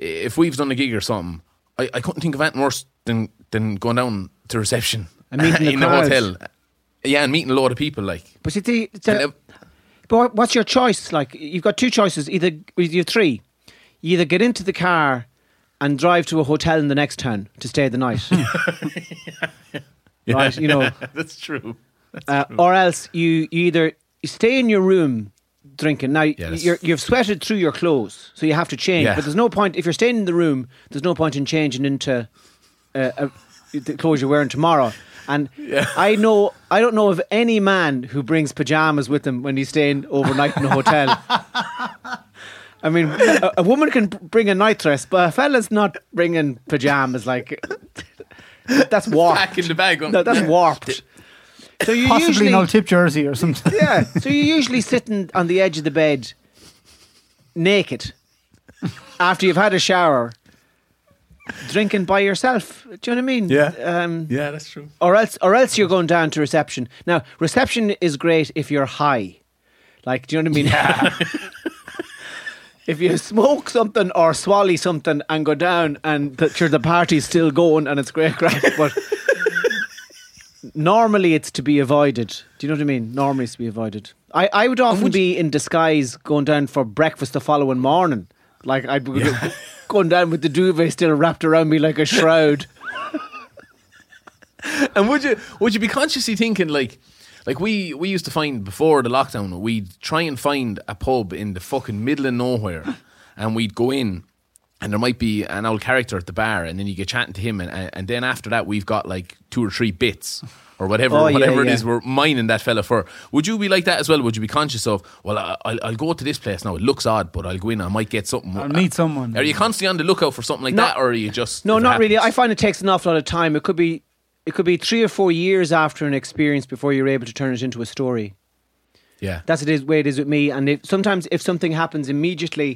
if we've done a gig or something, I, I couldn't think of anything worse than than going down to reception And meeting the in a crowd. hotel. Yeah, and meeting a load of people. Like, But see, the, And the, it- but what- what's your choice? Like, you've got two choices. Either you have three. You either get into the car and drive to a hotel in the next town to stay the night, yeah, right? You know, that's true. That's uh, true. or else you, you either you stay in your room drinking. Now that's- you're, you've sweated through your clothes, so you have to change. Yeah. But there's no point if you're staying in the room. There's no point in changing into uh, uh, the clothes you're wearing tomorrow. And I know I don't know of any man who brings pajamas with him when he's staying overnight in a hotel. I mean, a, a woman can bring a night dress, but a fella's not bringing pajamas. Like that's warped. Back in the bag. No, that's warped. So you Possibly usually no tip jersey or something. yeah. So you're usually sitting on the edge of the bed, naked, after you've had a shower, drinking by yourself. Do you know what I mean? Yeah. Um, Yeah, that's true. Or else, or else you're going down to reception. Now, reception is great if you're high. Like, do you know what I mean? Yeah. If you smoke something or swallow something and go down and the, sure, the party's still going and it's great crack, but normally it's to be avoided. Do you know what I mean? Normally it's to be avoided. I, I would often would be in disguise going down for breakfast the following morning. Like I'd be going down with the duvet still wrapped around me like a shroud. And would you would you be consciously thinking like like we we used to find before the lockdown, we'd try and find a pub in the fucking middle of nowhere, and we'd go in, and there might be an old character at the bar, and then you get chatting to him, and and then after that we've got like two or three bits or whatever Oh, yeah, whatever it yeah. is we're mining that fella for. Would you be like that as well? Would you be conscious of, well, I- I'll, I'll go to this place now, it looks odd, but I'll go in, I might get something. I'll meet someone. Are you constantly on the lookout for something like No. that, or are you just No, if it not really. I happens? find it takes an awful lot of time. It could be, it could be three or four years after an experience before you're able to turn it into a story. Yeah. That's the way it is with me. And if, sometimes if something happens immediately,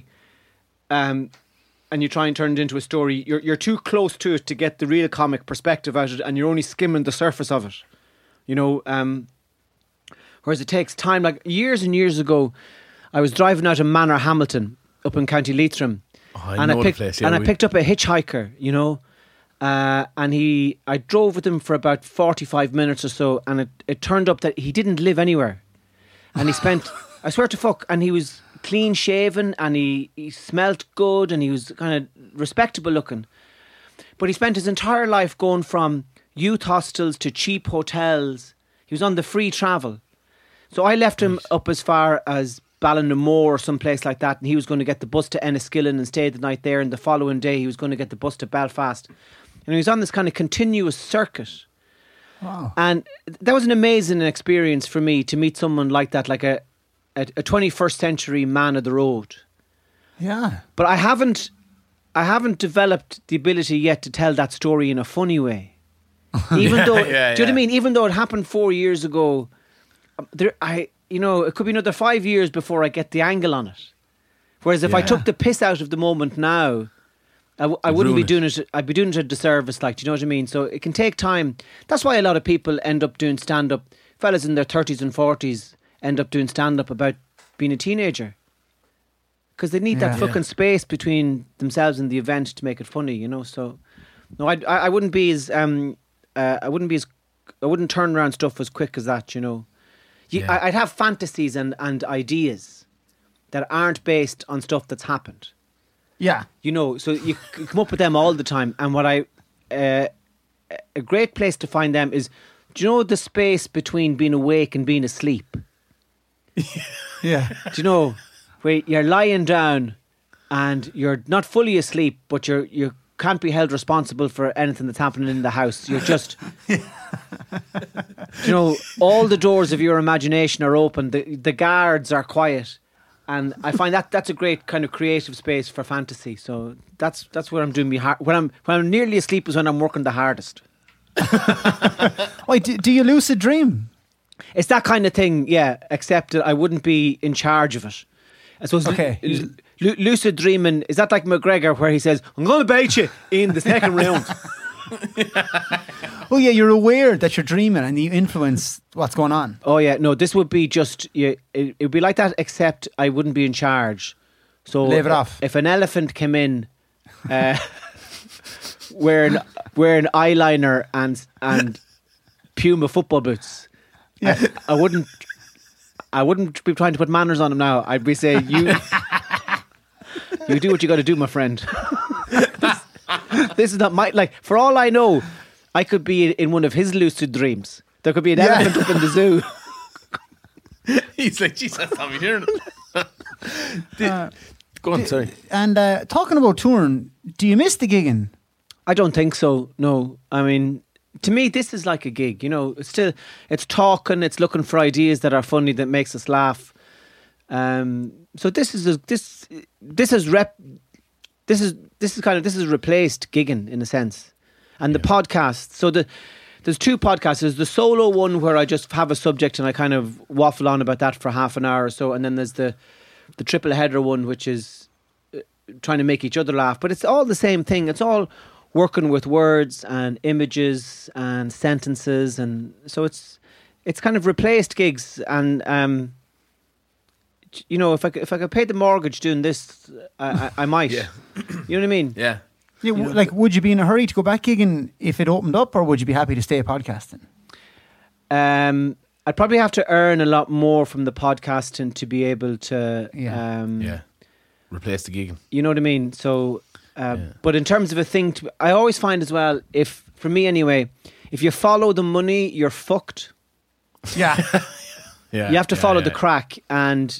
um, and you try and turn it into a story, you're you're too close to it to get the real comic perspective out of it, and you're only skimming the surface of it. You know. Um, whereas it takes time. Like years and years ago, I was driving out of Manor Hamilton up in County Leitrim, Oh, I and know I the picked place, yeah, and I we- picked up a hitchhiker. You know. Uh, and he, I drove with him for about forty-five minutes or so, and it, it turned up that he didn't live anywhere. And he spent, I swear to fuck, and he was clean shaven, and he, he smelt good, and he was kind of respectable looking. But he spent his entire life going from youth hostels to cheap hotels. He was on the free travel. So I left him up as far as Ballinamoor or someplace like that, and he was going to get the bus to Enniskillen and stay the night there, and the following day he was going to get the bus to Belfast. And he was on this kind of continuous circuit. Wow. And that was an amazing experience for me to meet someone like that, like a, a, a twenty-first century man of the road. Yeah. But I haven't, I haven't developed the ability yet to tell that story in a funny way. Even though, yeah, do you know what I yeah. mean? Even though it happened four years ago, um, there, I, you know, it could be another five years before I get the angle on it. Whereas if I Yeah. took the piss out of the moment now, I, w- I You'd wouldn't be ruin doing it. I'd be doing it a disservice. Like, do you know what I mean? So it can take time. That's why a lot of people end up doing stand up. Fellas in their thirties and forties end up doing stand up about being a teenager because they need that Yeah. fucking space between themselves and the event to make it funny. You know. So no, I I wouldn't be as um uh, I wouldn't be as I wouldn't turn around stuff as quick as that. You know. You, Yeah. I, I'd have fantasies and and ideas that aren't based on stuff that's happened. Yeah. You know, so you c- come up with them all the time. And what I, uh, a great place to find them is, do you know the space between being awake and being asleep? Yeah. Do you know where you're lying down and you're not fully asleep, but you're you can't be held responsible for anything that's happening in the house. You're just, you know, all the doors of your imagination are open. The the guards are quiet. And I find that that's a great kind of creative space for fantasy. So that's that's where I'm doing me hard. When I'm when I'm nearly asleep is when I'm working the hardest. Wait, do, do you lucid dream? It's that kind of thing, yeah. Except that I wouldn't be in charge of it. I suppose. Okay. lu- lu- lucid dreaming is that like McGregor, where he says, "I'm going to bait you in the second round." Oh yeah, you're aware that you're dreaming and you influence what's going on. Oh yeah, no. This would be just yeah, it. It would be like that, except I wouldn't be in charge. So Leave it off. If an elephant came in uh, wearing wearing eyeliner and and Puma football boots. Yeah. I, I wouldn't. I wouldn't be trying to put manners on him now. I'd be saying you. You do what you got to do, my friend. this, this is not my like. For all I know, I could be in one of his lucid dreams. There could be an Yeah. elephant up in the zoo. He's like, Jesus, that's not me hearing it. Did- Go on, sorry. And uh, talking about touring, do you miss the gigging? I don't think so. No, I mean, to me, this is like a gig. You know, it's still it's talking, it's looking for ideas that are funny, that makes us laugh. Um, so this is a, this this is rep. This is this is kind of this is replaced gigging in a sense, and the podcast. So the there's two podcasts. There's the solo one where I just have a subject and I kind of waffle on about that for half an hour or so, and then there's the the triple header one, which is uh, trying to make each other laugh. But it's all the same thing. It's all working with words and images and sentences, and so it's it's kind of replaced gigs. And um, you know, if I could, if I could pay the mortgage doing this, I, I, I might. Yeah. You know what I mean? Yeah. Yeah, w like, would you be in a hurry to go back gigging if it opened up, or would you be happy to stay podcasting? Um, I'd probably have to earn a lot more from the podcasting to be able to. Yeah. Um, Yeah. Replace the gigging. You know what I mean? So, uh, Yeah. but in terms of a thing, to, I always find as well, if for me anyway, if you follow the money, you're fucked. Yeah. Yeah. You have to yeah, follow yeah. the crack, and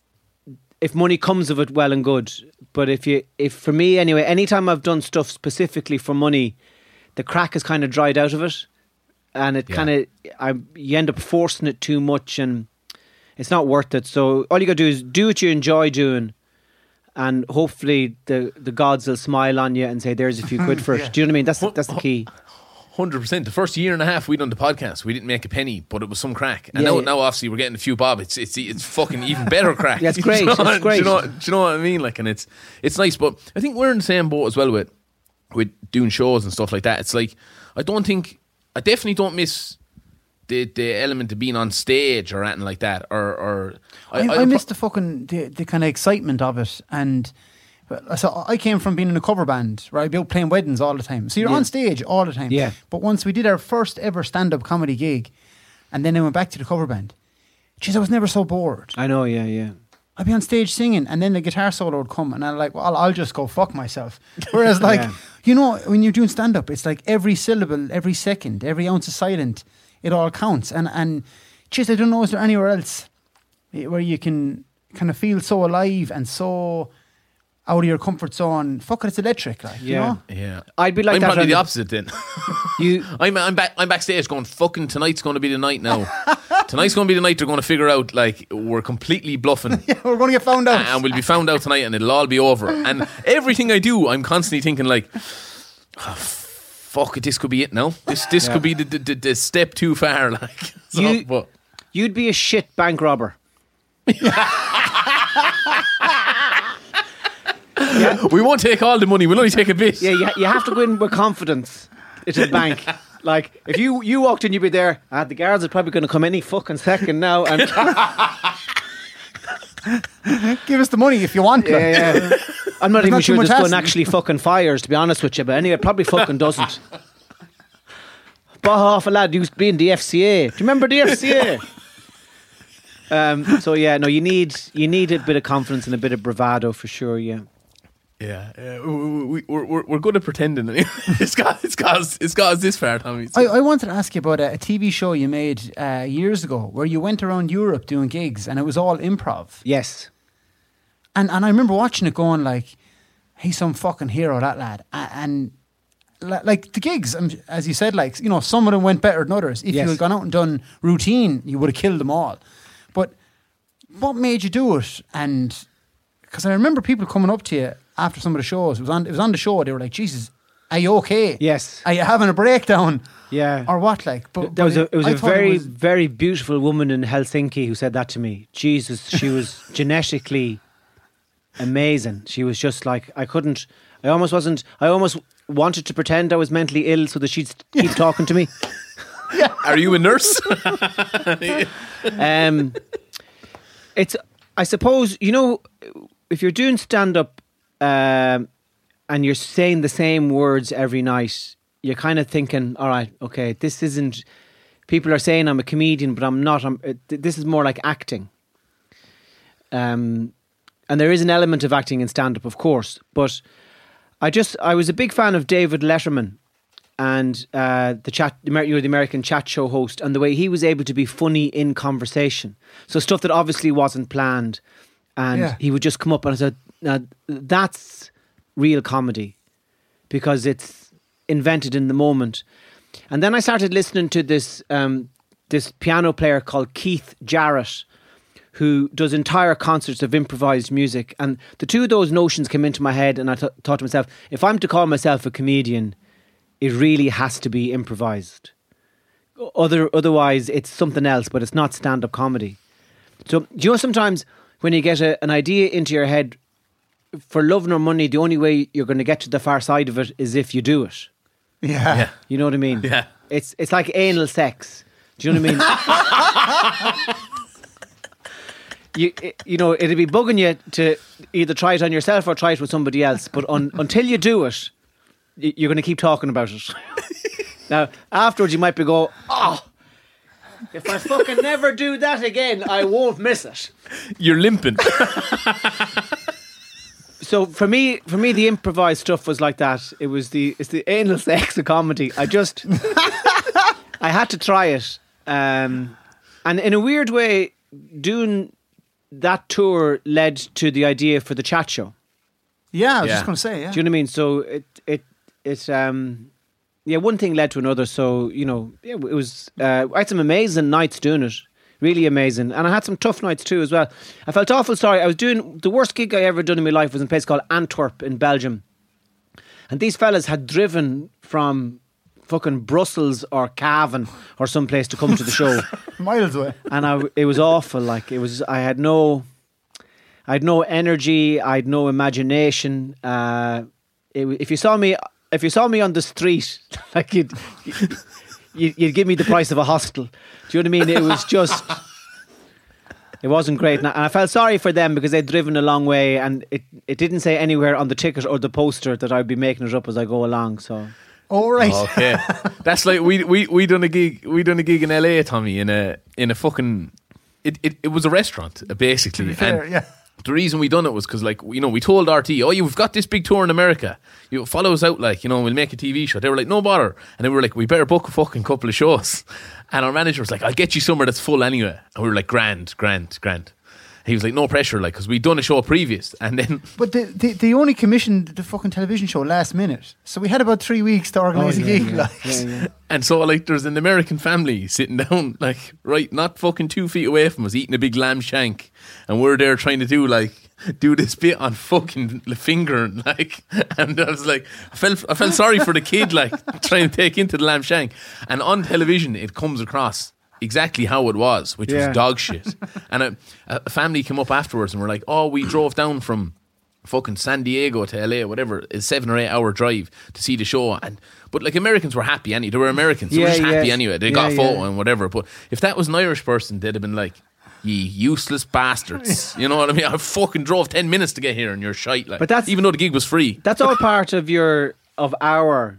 if money comes of it, well and good. But if you, if for me anyway, anytime I've done stuff specifically for money, the crack has kind of dried out of it, and it Yeah. kind of, I you end up forcing it too much, and it's not worth it. So all you got to do is do what you enjoy doing, and hopefully the the gods will smile on you and say, "There's a few quid for it." Do you know what I mean? That's that's the key. Hundred percent. The first year and a half we done the podcast, we didn't make a penny, but it was some crack. And Yeah, now, yeah. now obviously we're getting a few bob. It's it's it's fucking even better crack. Yeah, it's Do great, you know, it's great. Do you, know, do you know what I mean? Like, and it's it's nice. But I think we're in the same boat as well with with doing shows and stuff like that. It's like I don't think I definitely don't miss the the element of being on stage or anything like that. Or or I, I, I miss the fucking the, the kind of excitement of it. And uh, so I came from being in a cover band, right? I'd be out playing weddings all the time. So you're Yeah. on stage all the time. Yeah. But once we did our first ever stand-up comedy gig, and then I went back to the cover band, jeez, I was never so bored. I know, yeah, yeah. I'd be on stage singing, and then the guitar solo would come, and I'm like, well, I'll, I'll just go fuck myself. Whereas, like, Yeah. you know, when you're doing stand-up, it's like every syllable, every second, every ounce of silent, it all counts. And, and jeez, I don't know, is there anywhere else where you can kind of feel so alive and so out of your comfort zone? Fuck it, it's electric, like, you Yeah. know? yeah. I'd be like I'm that probably around the the- opposite then. You, I'm I'm back I'm backstage going, fucking tonight's going to be the night now. Tonight's going to be the night they're going to figure out like we're completely bluffing. Yeah, we're going to get found out. And we'll be found out tonight and it'll all be over. And everything I do, I'm constantly thinking like, oh, fuck it, this could be it now. This this Yeah. could be the, the, the, the step too far. Like, so, You- but, you'd be a shit bank robber. we won't take all the money. We'll only take a bit. Yeah, you, you have to go in with confidence into the bank. Like, if you, you walked in, you'd be there. Ah, the guards are probably going to come any fucking second now. And Give us the money if you want. like. yeah, yeah. I'm not There's even not too sure much this gun hassle. actually fucking fires, to be honest with you. But anyway, it probably fucking doesn't. Bought off a lad who used to be in the F C A. Do you remember the F C A? um, so yeah, no, you need you need a bit of confidence and a bit of bravado for sure. Yeah. Yeah, yeah. We, we, we're, we're we're good at pretending. it's got it's got us, it's got us this far, Tommy. I, I wanted to ask you about a, a T V show you made uh, years ago where you went around Europe doing gigs and it was all improv. Yes. And and I remember watching it going like, he's some fucking hero, that lad. A- And, li- like the gigs, um, as you said, like, you know, some of them went better than others. If Yes. you had gone out and done routine, you would have killed them all. But what made you do it? And because I remember people coming up to you after some of the shows. It was on. It was on the show. They were like, "Jesus, are you okay? Yes. Are you having a breakdown? Yeah. Or what?" Like, but, There was a, but it was I a thought very, was- very beautiful woman in Helsinki who said that to me. Jesus, she was genetically amazing. She was just like, I couldn't, I almost wasn't, I almost wanted to pretend I was mentally ill so that she'd keep talking to me. Are you a nurse? Um, it's, I suppose, you know, if you're doing stand up, um, and you're saying the same words every night, you're kind of thinking, all right, okay, this isn't, people are saying I'm a comedian, but I'm not. I'm, this is more like acting. Um, and there is an element of acting in stand-up, of course, but I just, I was a big fan of David Letterman and uh, the chat, you know, the American chat show host, and the way he was able to be funny in conversation. So stuff that obviously wasn't planned, and Yeah. he would just come up and I said, now, that's real comedy because it's invented in the moment. And then I started listening to this um, this piano player called Keith Jarrett, who does entire concerts of improvised music. And the two of those notions came into my head, and I th- thought to myself, if I'm to call myself a comedian, it really has to be improvised. Other, otherwise, it's something else, but it's not stand-up comedy. So, do you know, sometimes when you get a, an idea into your head, for love nor money, the only way you're going to get to the far side of it is if you do it. Yeah. Yeah. You know what I mean? Yeah. It's it's like anal sex. Do you know what I mean? you it- you know, it'd be bugging you to either try it on yourself or try it with somebody else. But un, until you do it, y- you're going to keep talking about it. Now, afterwards, you might be go, oh, if I fucking never do that again, I won't miss it. You're limping. So for me, for me, the improvised stuff was like that. It was the it's the anal sex of comedy. I just I had to try it, um, and in a weird way, doing that tour led to the idea for the chat show. Yeah, I was Yeah. just going to say, yeah. Do you know what I mean? So it it it um yeah, one thing led to another. So you know, yeah, it was uh, I had some amazing nights doing it. Really amazing. And I had some tough nights too as well. I felt awful sorry. I was doing, the worst gig I ever done in my life was in a place called Antwerp in Belgium. And these fellas had driven from fucking Brussels or Cavan or someplace to come to the show. Miles away. And I, it was awful. Like it was, I had no, I had no energy. I had no imagination. Uh, it, if you saw me, if you saw me on the street, like you'd, you'd, you'd give me the price of a hostel. Do you know what I mean? It was just, it wasn't great. And I, and I felt sorry for them because they'd driven a long way, and it, it didn't say anywhere on the ticket or the poster that I'd be making it up as I go along. So, All right. Okay, that's like we we we done a gig. We done a gig in L A, Tommy, in a in a fucking. It it, it was a restaurant uh, basically. To be fair, and yeah. The reason we done it was because, like, you know, we told R T, oh, you've got this big tour in America. You follow us out, like, you know, we'll make a T V show. They were like, no bother. And then we were like, we better book a fucking couple of shows. And our manager was like, I'll get you somewhere that's full anyway. And we were like, grand, grand, grand. He was like, no pressure, like, because we'd done a show previous. And then But they, they, they only commissioned the fucking television show last minute. So we had about three weeks to organise Oh, a yeah, gig. yeah, like. yeah, yeah. And so, like, there's an American family sitting down, like, right, not fucking two feet away from us, eating a big lamb shank. And we're there trying to do, like, do this bit on fucking the finger, like, and I was like, I felt, I felt sorry for the kid, like, trying to take into the lamb shank. And on television, it comes across exactly how it was, which Yeah. was dog shit. And a, a family came up afterwards and were like, oh, we drove down from fucking San Diego to L A, whatever, a seven or eight hour drive to see the show. And but like Americans were happy anyway. They were Americans. They Yeah, were just happy yeah. anyway. They Yeah, got a photo yeah. and whatever. But if that was an Irish person, they'd have been like, ye useless bastards. You know what I mean? I fucking drove ten minutes to get here and you're shite. Like, But that's- even though the gig was free. That's all part of your of our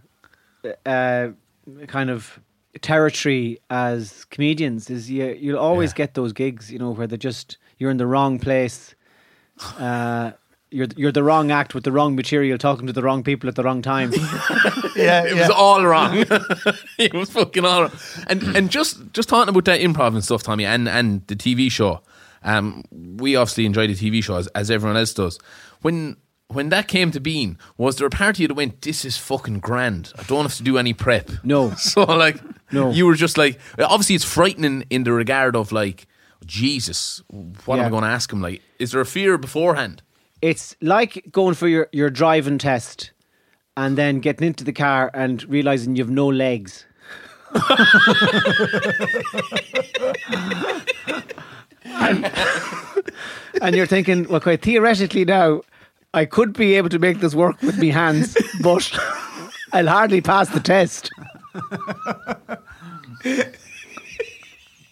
uh, kind of territory as comedians. Is you you'll always Yeah. get those gigs, you know, where they just you're in the wrong place. Uh, you're you're the wrong act with the wrong material, talking to the wrong people at the wrong time. Yeah, It yeah. was all wrong. It was fucking all wrong. And and just just talking about that improv and stuff, Tommy, and, and the T V show. Um, we obviously enjoy the T V show as, as everyone else does. When when that came to being, was there a part of you that went, "This is fucking grand. I don't have to do any prep." No. So like, No. you were just like, obviously it's frightening in the regard of like, Jesus, what am Yeah. I going to ask him? Like, is there a fear beforehand? It's like going for your, your driving test and then getting into the car and realising you've no legs. and, and you're thinking, well, quite theoretically now, I could be able to make this work with me hands, but I'll hardly pass the test.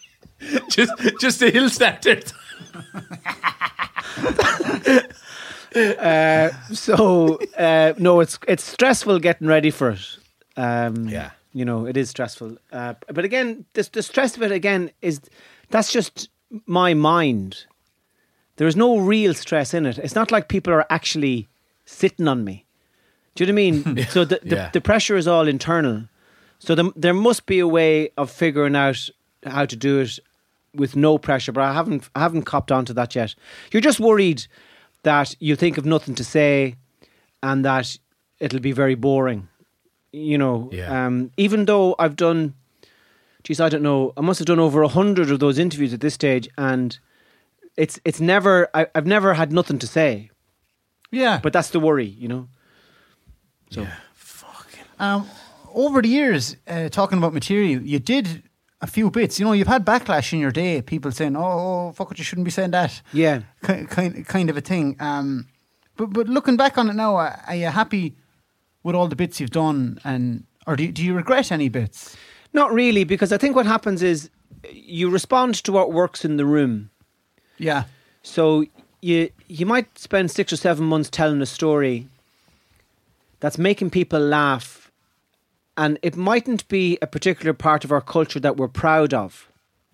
just just a hill starter. uh, so uh, no, it's it's stressful getting ready for it. Um, Yeah. you know, it is stressful. Uh, but again, the, the stress of it again is that's just my mind. There is no real stress in it. It's not like people are actually sitting on me. Do you know what I mean? So the, the, Yeah. the pressure is all internal. So the, there must be a way of figuring out how to do it with no pressure. But I haven't I haven't copped onto that yet. You're just worried that you think of nothing to say, and that it'll be very boring. You know, Yeah. um, even though I've done, geez, I don't know, I must have done over a hundred of those interviews at this stage, and it's it's never, I, I've never had nothing to say. Yeah. But that's the worry, you know. So Yeah. Fucking. Um, over the years, uh, talking about material, you did a few bits. You know, you've had backlash in your day. People saying, "Oh, fuck it, you shouldn't be saying that." yeah, Ki- kind kind of a thing. Um, but but looking back on it now, uh, are you happy with all the bits you've done, and or do you, do you regret any bits? not really, because I think what happens is you respond to what works in the room. Yeah. So you you might spend six or seven months telling a story that's making people laugh, and it mightn't be a particular part of our culture that we're proud of.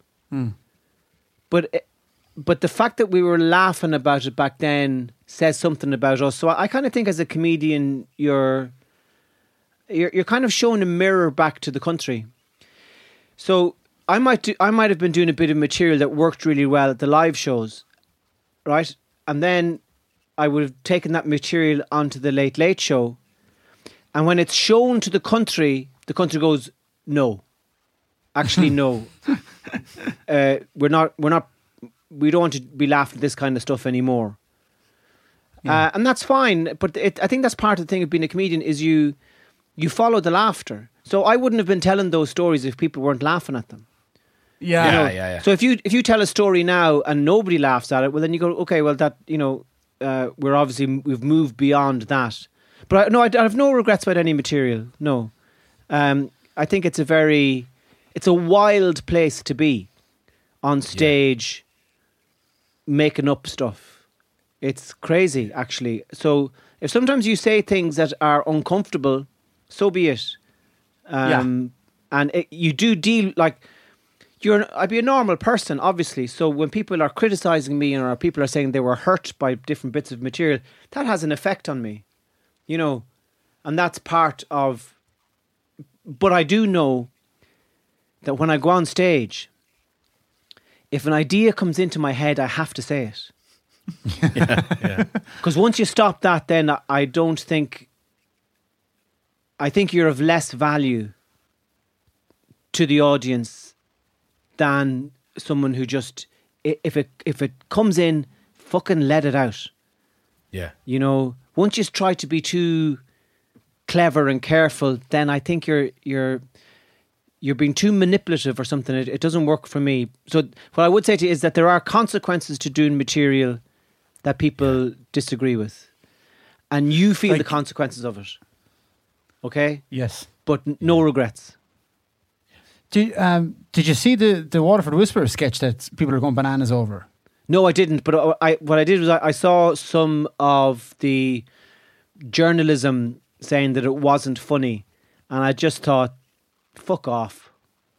But it, but the fact that we were laughing about it back then says something about us. So I, I kind of think as a comedian, you're, you're you're kind of showing a mirror back to the country. So I might do, I might have been doing a bit of material that worked really well at the live shows, right? And then I would have taken that material onto the Late Late Show, and when it's shown to the country, the country goes, "No, actually, no, uh, we're not, we're not, we don't want to be laughing at this kind of stuff anymore." Uh, and that's fine, but it, I think that's part of the thing of being a comedian is you you follow the laughter. So I wouldn't have been telling those stories if people weren't laughing at them. Yeah. Yeah, know? yeah, yeah. So if you if you tell a story now and nobody laughs at it, well then you go, okay, well that you know uh, we're obviously we've moved beyond that. But I, no, I, I have no regrets about any material. No, um, I think it's a very it's a wild place to be on stage, making up stuff. It's crazy, actually. So if sometimes you say things that are uncomfortable, so be it. Um, And it, you do deal like. You're, I'd be a normal person, obviously. So when people are criticising me or people are saying they were hurt by different bits of material, that has an effect on me, you know, and that's part of. But I do know that when I go on stage, if an idea comes into my head, I have to say it. Yeah. Yeah. Because once you stop that, then I- I don't think. I think you're of less value to the audience than someone who just, i- if it if it comes in, fucking let it out. Yeah. You know, once you try to be too clever and careful, then I think you're you're you're being too manipulative or something. It, it doesn't work for me. So what I would say to you is that there are consequences to doing material that people disagree with, and you feel Like- the consequences of it. Okay, Yes. but n- no regrets. Did, um, did you see the, the Waterford Whisperer sketch that people are going bananas over? No, I didn't. But I, I what I did was I, I saw some of the journalism saying that it wasn't funny, and I just thought, "Fuck off."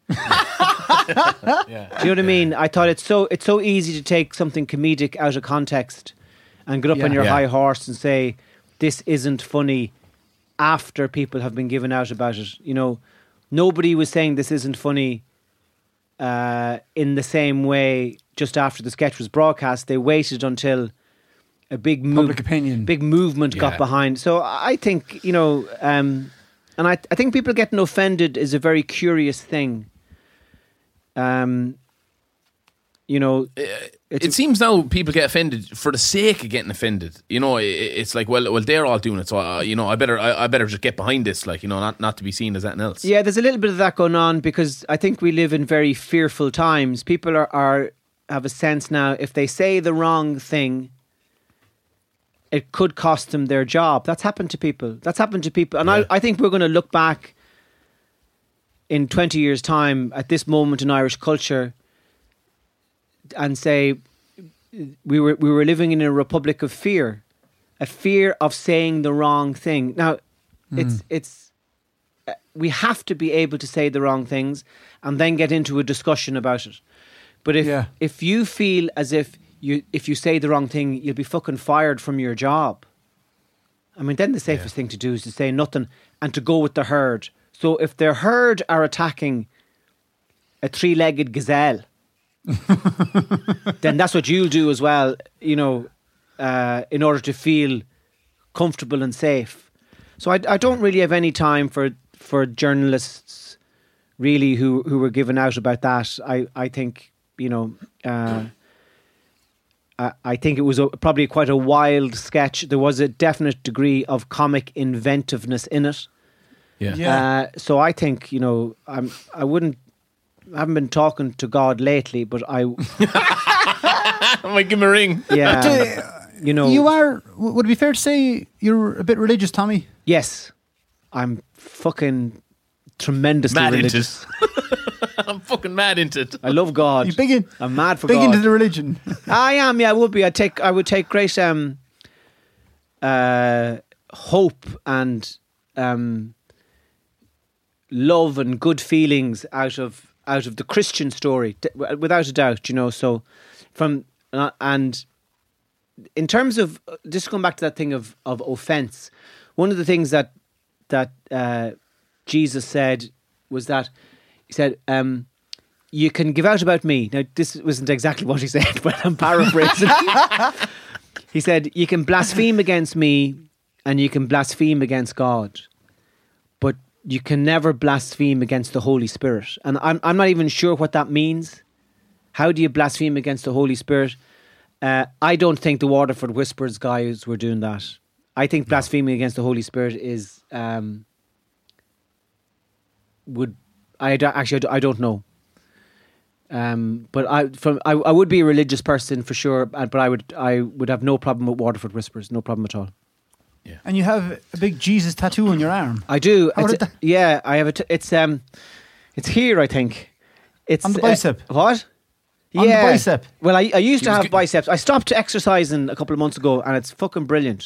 Yeah. Do you know what I mean? I thought it's so it's so easy to take something comedic out of context and get up Yeah. on your Yeah. high horse and say this isn't funny after people have been given out about it. You know, nobody was saying this isn't funny uh, in the same way just after the sketch was broadcast. They waited until a big move, Public opinion. big movement got Yeah. behind. So I think, you know, um, and I, I think people getting offended is a very curious thing. Um, you know, it's, It seems now people get offended for the sake of getting offended. You know, i- i- it's like, well, well, they're all doing it, so uh, you know, I better, I, I better just get behind this, like, you know, not not to be seen as anything else. yeah, there's a little bit of that going on because I think we live in very fearful times. People are, are have a sense now if they say the wrong thing, it could cost them their job. That's happened to people. That's happened to people, and Yeah. I, I think we're going to look back in twenty years' time at this moment in Irish culture and say we were we were living in a republic of fear, a fear of saying the wrong thing. Now, it's it's uh, we have to be able to say the wrong things and then get into a discussion about it. But if Yeah. if you feel as if you if you say the wrong thing, you'll be fucking fired from your job. I mean, then the safest thing to do is to say nothing and to go with the herd. So if the herd are attacking a three-legged gazelle, then that's what you'll do as well, you know, uh, in order to feel comfortable and safe. So I, I don't really have any time for, for journalists really who, who were given out about that. I, I think, you know, uh, I, I think it was a, probably quite a wild sketch. There was a definite degree of comic inventiveness in it. Yeah. Yeah. Uh, so I think, you know, I'm, I wouldn't, I haven't been talking to God lately, but I, I might give him a ring. yeah, you know, You are, w- would it be fair to say you're a bit religious, Tommy? yes, I'm fucking tremendously Mad into religious. it. I'm fucking mad into it. I love God. You big, in, I'm mad for big God. into the religion. I am, yeah, I would be. I take, I would take great um, uh, hope and um, love and good feelings out of out of the Christian story, t- without a doubt. You know, so from uh, and in terms of just going back to that thing of of offense, one of the things that that uh, Jesus said was that he said, um, "You can give out about me." Now, this wasn't exactly what he said, but I'm paraphrasing. He said, "You can blaspheme against me, and you can blaspheme against God, but you can never blaspheme against the Holy Spirit." And I'm I'm not even sure what that means. How do you blaspheme against the Holy Spirit? Uh, I don't think the Waterford Whispers guys were doing that. I think blaspheming against the Holy Spirit is um, would I don't, actually I don't- I don't know. Um, but I from I, I would be a religious person for sure. uh, But I would I would have no problem with Waterford Whispers. No problem at all. And you have a big Jesus tattoo on your arm. I do. How It's did a- that- yeah, I have it. It's um, it's here. I think it's On the uh, bicep? what? On the yeah. bicep? Well, I, I used to was have good- biceps. I stopped exercising a couple of months ago, and it's fucking brilliant.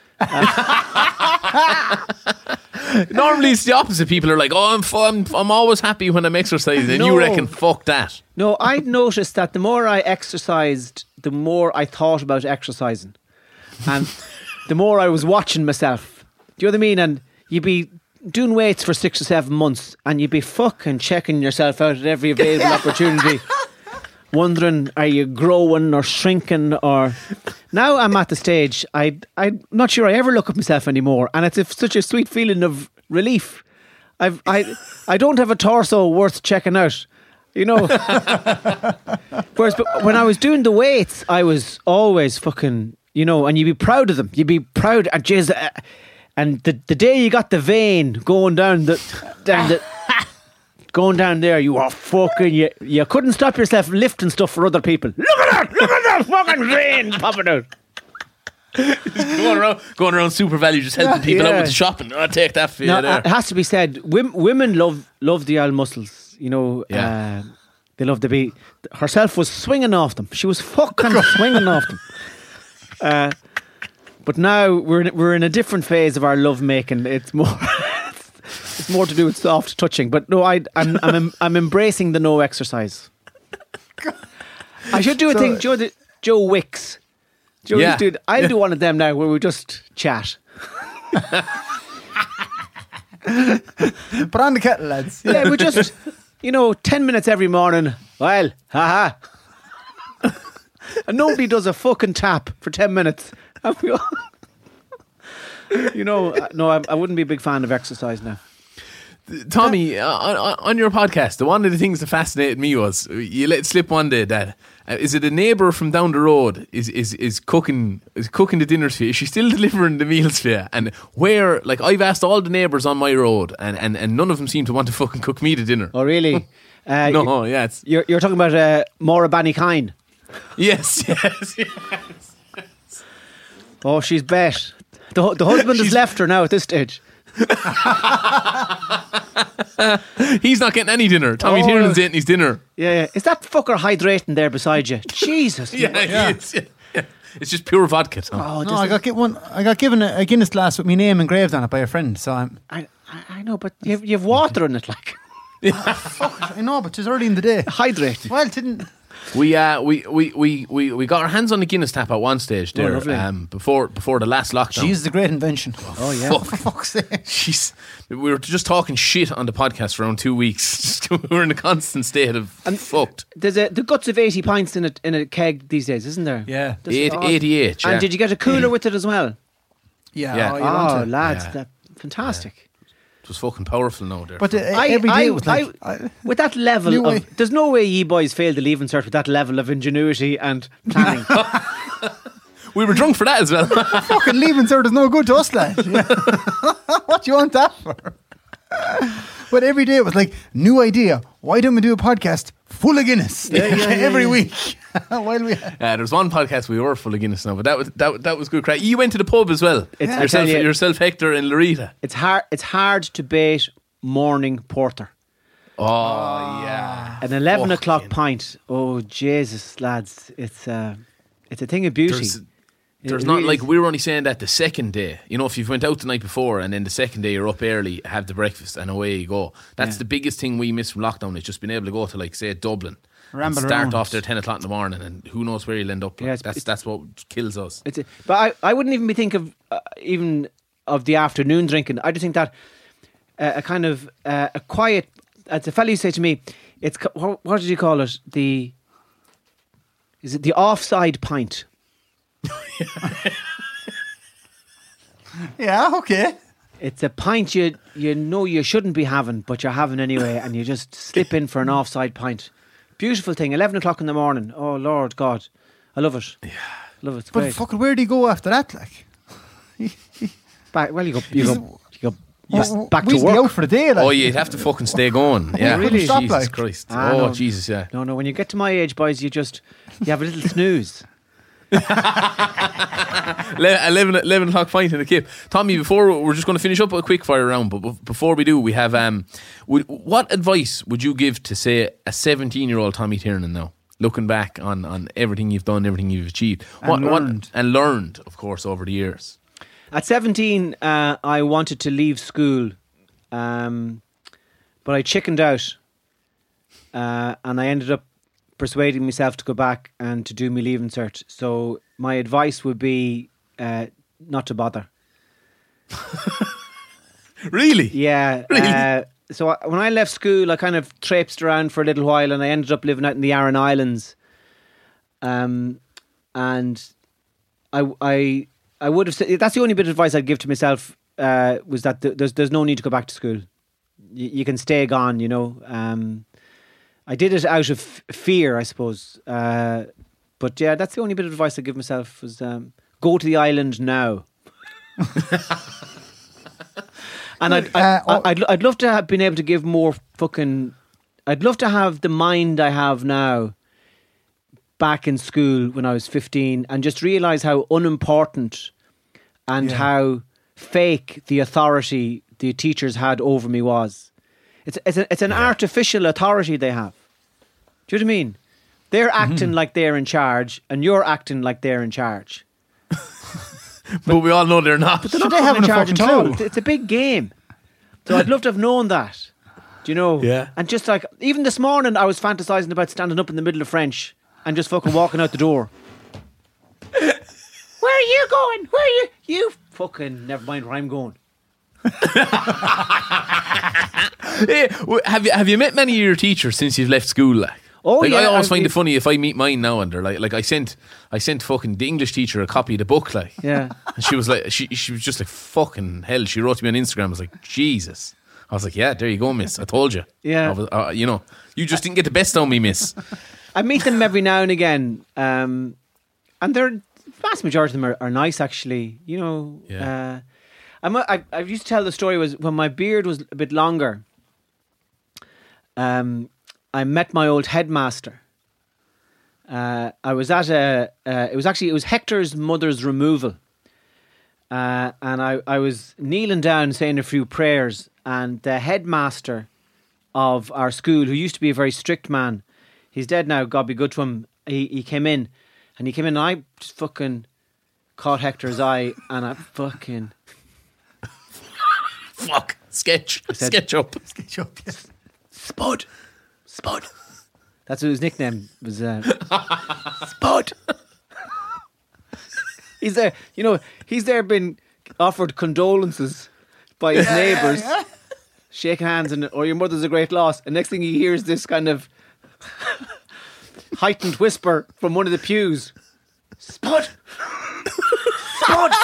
Normally it's the opposite. People are like, "Oh, I'm fu- I'm, I'm always happy when I'm exercising," and No. you reckon, "Fuck that." No, I noticed that the more I exercised, the more I thought about exercising, and the more I was watching myself. Do you know what I mean? And you'd be doing weights for six or seven months, and you'd be fucking checking yourself out at every available opportunity, wondering, are you growing or shrinking? Or now I'm at the stage I I'm not sure I ever look at myself anymore, and it's a, such a sweet feeling of relief. I've I I don't have a torso worth checking out. You know, whereas but when I was doing the weights, I was always fucking, you know, and you'd be proud of them. You'd be proud, and jeez, uh, and the the day you got the vein going down the down the going down there, you were fucking you you couldn't stop yourself lifting stuff for other people. Look at that! Look at that fucking vein popping out. going around, going around Super Value, just helping people Yeah. out with the shopping. I'll take that for you Now, there. it has to be said, women, women love love the old muscles. You know, Yeah. uh, they love to be. Herself was swinging off them. She was fucking swinging off them. Uh, but now we're in, we're in a different phase of our love making. It's more it's more to do with soft touching. But no, I I'm I'm em- I'm embracing the no exercise. I should do a So- thing. Joe the, Joe Wicks. Joe Yeah. used to do- I'll do one of them now where we just chat. Put on the kettle, lads. Yeah, we just, you know, ten minutes every morning. Well, haha. And nobody does a fucking tap for ten minutes. And we all- you know, uh, no, I, I wouldn't be a big fan of exercise now. Tommy, uh, on, on your podcast, the one of the things that fascinated me was you let it slip one day that uh, is it a neighbour from down the road is is is cooking is cooking the dinners for you? Is she still delivering the meals for you? And where, like, I've asked all the neighbours on my road, and, and, and none of them seem to want to fucking cook me the dinner. Oh, really? Uh, you- No, yeah, it's, You're, you're talking about uh, Maura Bannikine. yes, yes, yes. Oh, she's bet. The, hu- the husband has left her now at this stage. He's not getting any dinner. Tommy Oh, Tiernan's yeah. eating his dinner. Yeah, yeah. Is that fucker hydrating there beside you? Jesus. Yeah, he is, yeah, yeah. It's just pure vodka, Tom. Oh, No, I got gi- one. I got given a, a Guinness glass with my name engraved on it by a friend. So I'm. I, I, I know, but you've, you've water in it, like. I know, but it's early in the day. Hydrate. Well, it didn't. We uh we, we, we, we, we got our hands on the Guinness tap at one stage there, lovely. um before before the last lockdown. Jeez, the great invention. Oh, yeah. Fuck. For fuck's sake. Jeez, we were just talking shit on the podcast for around two weeks. we were in a constant state of fucked. There's a, the guts of eighty pints in a, in a keg these days, isn't there? Yeah. There's- Eight, oh, eighty-eight. And Yeah. did you get a cooler with it as well? Yeah. Yeah. Oh, you Oh, want to. lads, Yeah. that, fantastic. It was fucking powerful now there. But uh, I- every day I- it was like. I- I- With that level New way. of, there's no way ye boys failed the leaving cert with that level of ingenuity and planning. we were drunk for that as well. fucking leaving cert is no good to us, lad. Yeah. What do you want that for? But every day it was like, new idea. Why don't we do a podcast full of Guinness every week? While we. Uh, there was one podcast we were full of Guinness now, but that was that, that was good crack. You went to the pub as well. It's- I yourself, tell you- yourself, Hector, and Loretta. it's hard. It's hard to bait morning porter. Oh yeah, An eleven Fucking- o'clock pint. Oh Jesus, lads! It's uh, it's a thing of beauty. There's, It there's really not like is. we were only saying that the second day. You know, if you've went out the night before and then the second day you're up early, have the breakfast and away you go. That's Yeah. the biggest thing we miss from lockdown is just being able to go to like say Dublin. Ramble and start around. off there ten o'clock in the morning and who knows where you'll end up. Like. Yeah, it's- that's it's- that's what kills us. It's a, but I, I wouldn't even be think of uh, even of the afternoon drinking. I just think that uh, a kind of uh, a quiet. As a fellow used to say to me, it's co- what, what did you call it? The is it the offside pint? Yeah, okay. It's a pint you you know you shouldn't be having, but you're having anyway, and you just slip in for an offside pint. Beautiful thing. Eleven o'clock in the morning. Oh Lord God, I love it. Yeah, love it. It's But great. fucking, where do you go after that? Like, Back, well, you go, you go, you go just Oh, back we to used be work. out for the day. Like. Oh, you'd have to fucking stay going. Yeah, really? Stop, Jesus like. Christ. Ah, oh, no. Jesus, yeah. No, no. When you get to my age, boys, you just you have a little snooze. Le- eleven, eleven o'clock pint in the Cape. Tommy, before we're just going to finish up a quick fire round, but be- before we do, we have um, would, what advice would you give to say a seventeen-year-old Tommy Tiernan now, looking back on, on everything you've done, everything you've achieved, And what, learned. what and learned, of course, over the years. At seventeen, uh, I wanted to leave school, um, but I chickened out, uh, and I ended up persuading myself to go back and to do my leaving cert. So my advice would be uh, not to bother. Really? Yeah. Really? Uh, so I, when I left school, I kind of traipsed around for a little while, and I ended up living out in the Aran Islands. Um, and I, I, I would have said that's the only bit of advice I'd give to myself uh, was that th- there's there's no need to go back to school. Y- you can stay gone, you know. Um, I did it out of f- fear, I suppose. Uh, but yeah, that's the only bit of advice I give myself was um, go to the island now. And I'd, I, Uh, oh- I'd, I'd love to have been able to give more fucking. I'd love to have the mind I have now back in school when I was fifteen and just realise how unimportant and Yeah. how fake the authority the teachers had over me was. It's, it's, a, it's an artificial authority they have. Do you know what I mean? They're acting like they're in charge and you're acting like they're in charge. But we all know they're not. They're not they fucking haven't in a charge at fucking all. clue. It's, it's a big game. So I'd love to have known that. Do you know? Yeah. And just like, even this morning, I was fantasizing about standing up in the middle of French and just fucking walking out the door. Where are you going? Where are you? You fucking, never mind where I'm going. Hey, w- have you have you met many of your teachers since you've left school? Like? Oh, like, I yeah, always I've- find it funny if I meet mine now and they're like, like I sent, I sent fucking the English teacher a copy of the book, like, Yeah. and she was like, she she was just like fucking hell. She wrote to me on Instagram. I was like, Jesus. I was like, yeah, there you go, miss. I told you. Yeah. I was, uh, you know, you just didn't get the best on me, miss. I meet them every now and again. Um, and they're, the vast majority of them are, are nice, actually. You know, Yeah. uh, I'm, a- I, I used to tell the story was when my beard was a bit longer. Um, I met my old headmaster. Uh, I was at a. Uh, it was actually it was Hector's mother's removal, uh, and I, I was kneeling down saying a few prayers, and the headmaster of our school, who used to be a very strict man, he's dead now. God be good to him. He he came in, And he came in and I just fucking caught Hector's eye and I fucking... Fuck. Sketch. said- Sketch up. Sketch up, yeah. Spud. Spud. That's what his nickname was. Uh, Spud. He's there, you know, he's there been offered condolences by his neighbours, shaking hands, and or your mother's a great loss. And next thing he hears this kind of heightened whisper from one of the pews. Spud! Spud!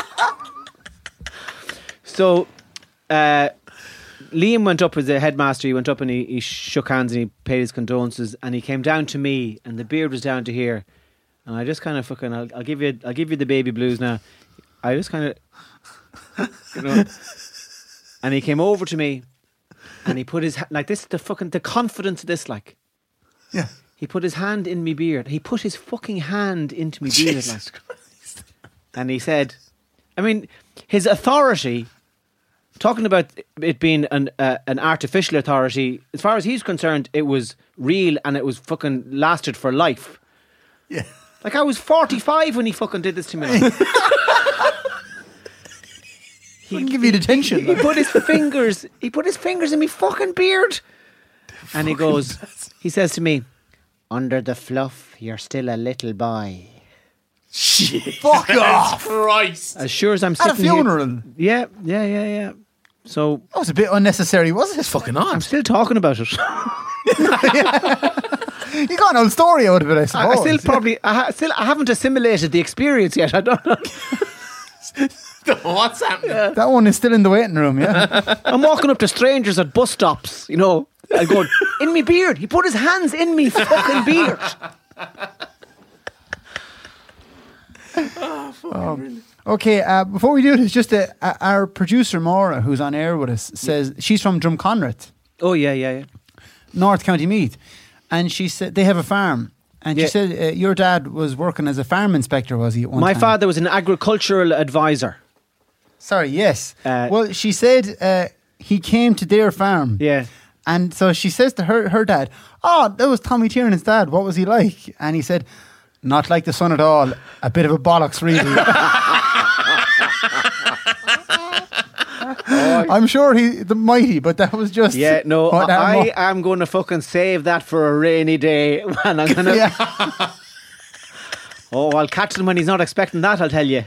So, uh, Liam went up as the headmaster. He went up and he, he shook hands and he paid his condolences. And he came down to me, and the beard was down to here. And I just kind of fucking, I'll, I'll give you, I'll give you the baby blues now. I just kind of, you know. And he came over to me, and he put his ha- like this, the fucking the confidence of this, like. Yeah. He put his hand in me beard. He put his fucking hand into me beard, like. Jesus Christ. And he said, I mean, his authority. Talking about it being an uh, an artificial authority, as far as he's concerned, it was real and it was fucking lasted for life. Yeah. Like I was forty-five when he fucking did this to me. Like. He didn't give you detention. He put his fingers. He put his fingers in me fucking beard, and he goes. He says to me, "Under the fluff, you're still a little boy." Shit. Fuck off. Christ. As sure as I'm At a sitting here, funeral. yeah, yeah, yeah, yeah. So That was a bit unnecessary, wasn't it? Fucking I'm on. still talking about it. You got an old story out of it, I suppose. I, I still probably, I ha- still, I haven't assimilated the experience yet. I don't know. What's happening? That one is still in the waiting room, yeah. I'm walking up to strangers at bus stops, you know. I go, in me beard. He put his hands in me fucking beard. Um, okay, uh, before we do this, just uh, uh, our producer Maura, who's on air with us, says she's from Drumconrath, Oh, yeah, yeah, yeah. North County Meath, and she said they have a farm. And Yeah. she said uh, your dad was working as a farm inspector, was he? At one My time? father was an agricultural advisor. Sorry, yes. Uh, well, she said uh, he came to their farm. Yeah. And so she says to her her dad, "Oh, that was Tommy Tiernan's dad. What was he like?" And he said, "Not like the son at all. A bit of a bollocks, really." I'm sure he the mighty, but that was just Yeah, no, what that I, mo- I am going to fucking save that for a rainy day. And I'm gonna, yeah. oh, I'll catch him when he's not expecting that, I'll tell you.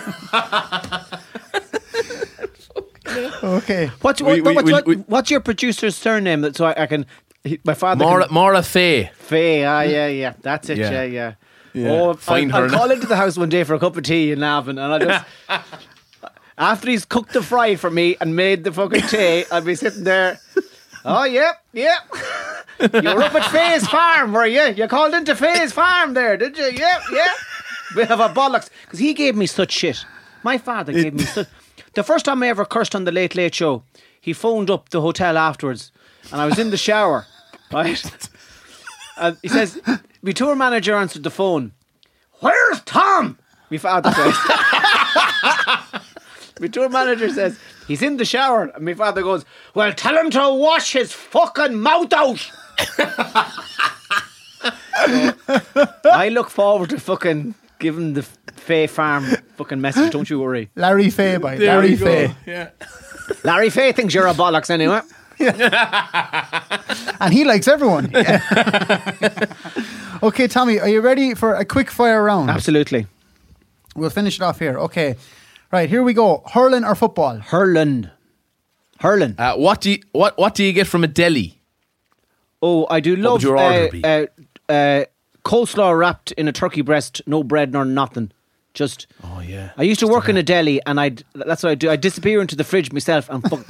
Okay. What's, We- what, we- what's, we- what- we- what's your producer's surname that so I, I can, he, my father Mora, can, Mora Fay. Faye, ah, yeah, yeah, that's it, Yeah. yeah, yeah. Yeah. Oh, Find I'll, her I'll now. call into the house one day for a cup of tea in Navan, and I just after he's cooked the fry for me and made the fucking tea, I'll be sitting there. Oh, yeah, yeah. You were up at Faye's farm, were you? You called into Faye's farm there, did you? Yeah, yeah. Bit of a bollocks. Because he gave me such shit. My father gave me such... The first time I ever cursed on the Late Late Show, he phoned up the hotel afterwards, and I was in the shower, right? And he says, my tour manager answered the phone. "Where's Tom?" My father says. My tour manager says, "He's in the shower." And my father goes, "Well, tell him to wash his fucking mouth out." So, I look forward to fucking giving the Fay Farm fucking message, don't you worry. Larry Fay, by There Larry you go. Fay. Yeah. Larry Fay thinks you're a bollocks anyway. And he likes everyone. Okay, Tommy, are you ready for a quick fire round? Absolutely. We'll finish it off here. Okay. Right, here we go. Hurling or football? Hurling. Hurling. Uh, what do you what what do you get from a deli? Oh, I do would love your order uh, be? uh, uh, coleslaw wrapped in a turkey breast, no bread nor nothing. Just. Oh yeah. I used to work in a deli, and I that's what I do. I disappear into the fridge myself and fuck.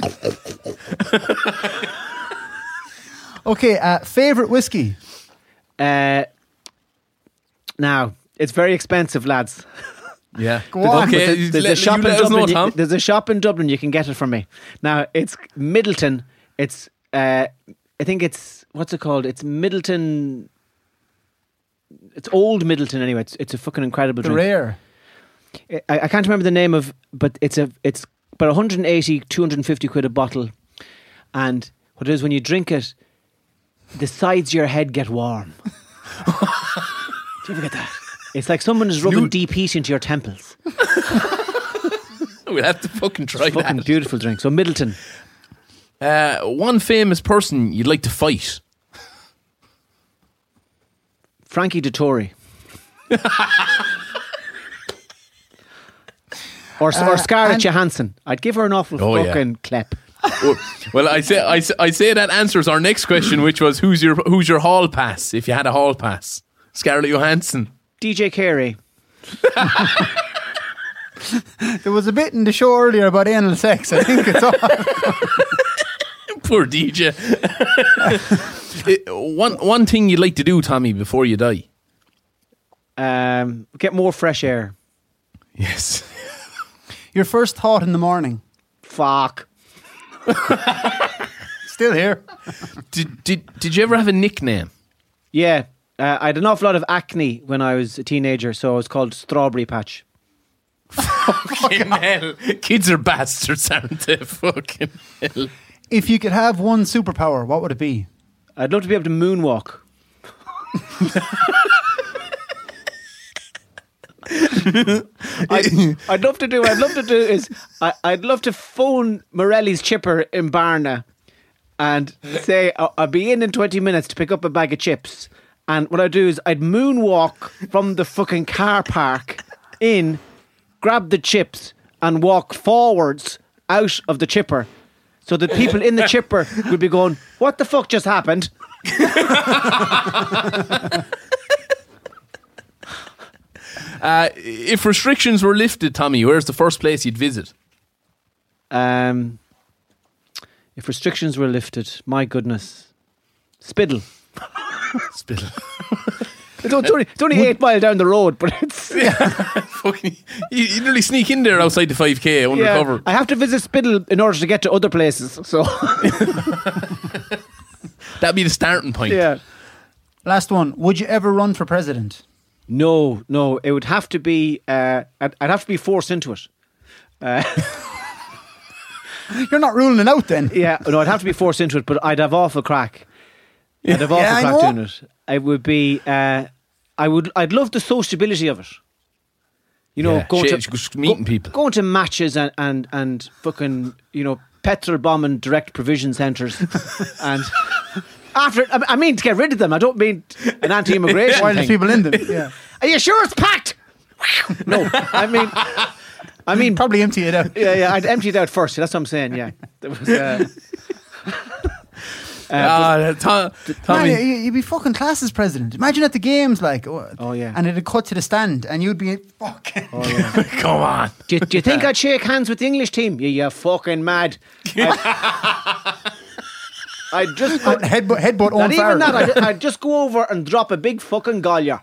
Okay, uh, favourite whiskey? uh, now it's very expensive, lads. Yeah. Go on. Okay. There's, you there's let- a shop you in let us know, Dublin. you- Tom. there's a shop in Dublin. You can get it from me. Now it's Middleton. It's uh, I think it's what's it called? It's Middleton. It's old Middleton anyway. It's it's a fucking incredible The drink. rare. I, I can't remember the name of, but it's a it's about one hundred eighty, two hundred fifty quid a bottle, and what it is when you drink it, the sides of your head get warm. Do you ever get that? It's like someone is rubbing deep heat into your temples. We'll have to fucking try It's fucking that. beautiful drink. So Middleton. Uh, one famous person you'd like to fight. Frankie Dettori. or, Uh, or Scarlett and- Johansson. I'd give her an awful Oh, yeah. fucking clip. Well, well, I say I, say- I say that answers our next question, which was who's your who's your hall pass if you had a hall pass? Scarlett Johansson. D J Carey. There was a bit in the show earlier about anal sex. I think it's all. Poor D J. It- one one thing you'd like to do, Tommy, before you die. Um, get more fresh air. Yes. Your first thought in the morning. Fuck. Still here. Did did did you ever have a nickname? Yeah. Uh, I had an awful lot of acne when I was a teenager, so I was called Strawberry Patch. Fucking hell. Kids are bastards, aren't they? Fucking hell. If you could have one superpower, what would it be? I'd love to be able to moonwalk. I, I'd love to do. I'd love to do is. I, I'd love to phone Morelli's chipper in Barna, and say I'll, I'll be in in twenty minutes to pick up a bag of chips. And what I'd do is I'd moonwalk from the fucking car park in, grab the chips, and walk forwards out of the chipper, so that people in the chipper would be going, "What the fuck just happened?" Uh, if restrictions were lifted, Tommy, where's the first place you'd visit? Um, if restrictions were lifted, my goodness, Spiddle. Spittle. It's only, it's only, it's only eight miles down the road, but it's Fucking, you, you nearly sneak in there outside the five K undercover. yeah, I have to visit Spiddle in order to get to other places. So That'd be the starting point. yeah, Last one. Would you ever run for president? no, no, it would have to be. Uh, I'd, I'd have to be forced into it. You're not ruling it out then. Yeah, no, I'd have to be forced into it, but I'd have awful crack. I'd have awful Yeah, I crack know. doing it. It would be. Uh, I would. I'd love the sociability of it. You know, Yeah, going shit, to just meeting go- people. going to matches and and and fucking you know petrol bombing direct provision centres, and after I I mean to get rid of them. I don't mean an anti-immigration While thing. there's people in them. Yeah. Are you sure it's packed? No, I mean, I mean, Probably empty it out. yeah, yeah. I'd empty it out first. That's what I'm saying. Yeah, there was. Uh, Ah, Tom, Tommy. Man, you- you'd be fucking class as president. Imagine at the games, like, oh, Oh, yeah. and it'd cut to the stand, and you'd be fucking. oh yeah. Come on. Do you, do you think I'd shake hands with the English team? You, you fucking mad. I'd, I'd just. I'd, headbutt, headbutt not Owen even Farrell. that. I'd, I'd just go over and drop a big fucking gallia.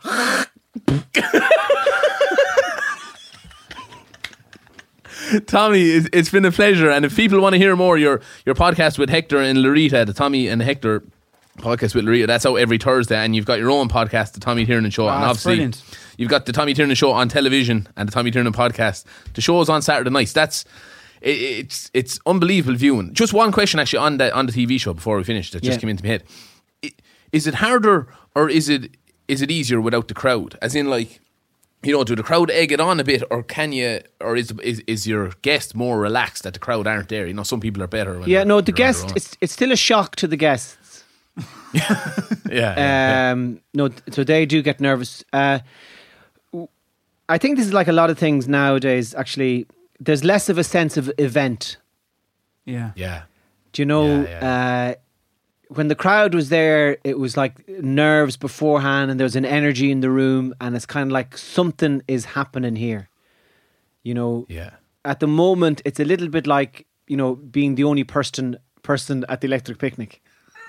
Tommy, it's, it's been a pleasure. And if people want to hear more, your your podcast with Hector and Larita, the Tommy and Hector podcast with Larita, that's out every Thursday. And you've got your own podcast, the Tommy Tiernan Show. Ah, and it's obviously, brilliant. you've got the Tommy Tiernan Show on television and the Tommy Tiernan podcast. The show is on Saturday nights. That's it, it's it's unbelievable viewing. Just one question actually on the on the T V show before we finish that just Yeah. came into my head. I- Is it harder or is it is it easier without the crowd? As in, like, you know, do the crowd egg it on a bit, or can you, or is is is your guest more relaxed that the crowd aren't there? You know, some people are better. When Yeah, they're- no, the they're on guest. their own. It's it's still a shock to the guests. yeah, yeah, yeah. Um, no, th- so they do get nervous. Uh, w- I think this is like a lot of things nowadays. Actually, there's less of a sense of event. Yeah. yeah. Do you know? Yeah, Uh, when the crowd was there, it was like nerves beforehand, and there was an energy in the room, and it's kind of like something is happening here. You know, Yeah. at the moment, it's a little bit like, you know, being the only person person at the electric picnic.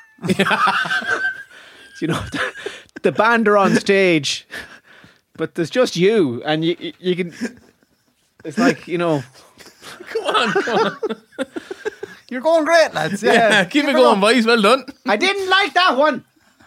You know, the, the band are on stage, but there's just you, and you you, you can. It's like, you know, Come on, come on. You're going great, lads. Yeah. Yeah, keep it going, boys. Well done. I didn't like that one.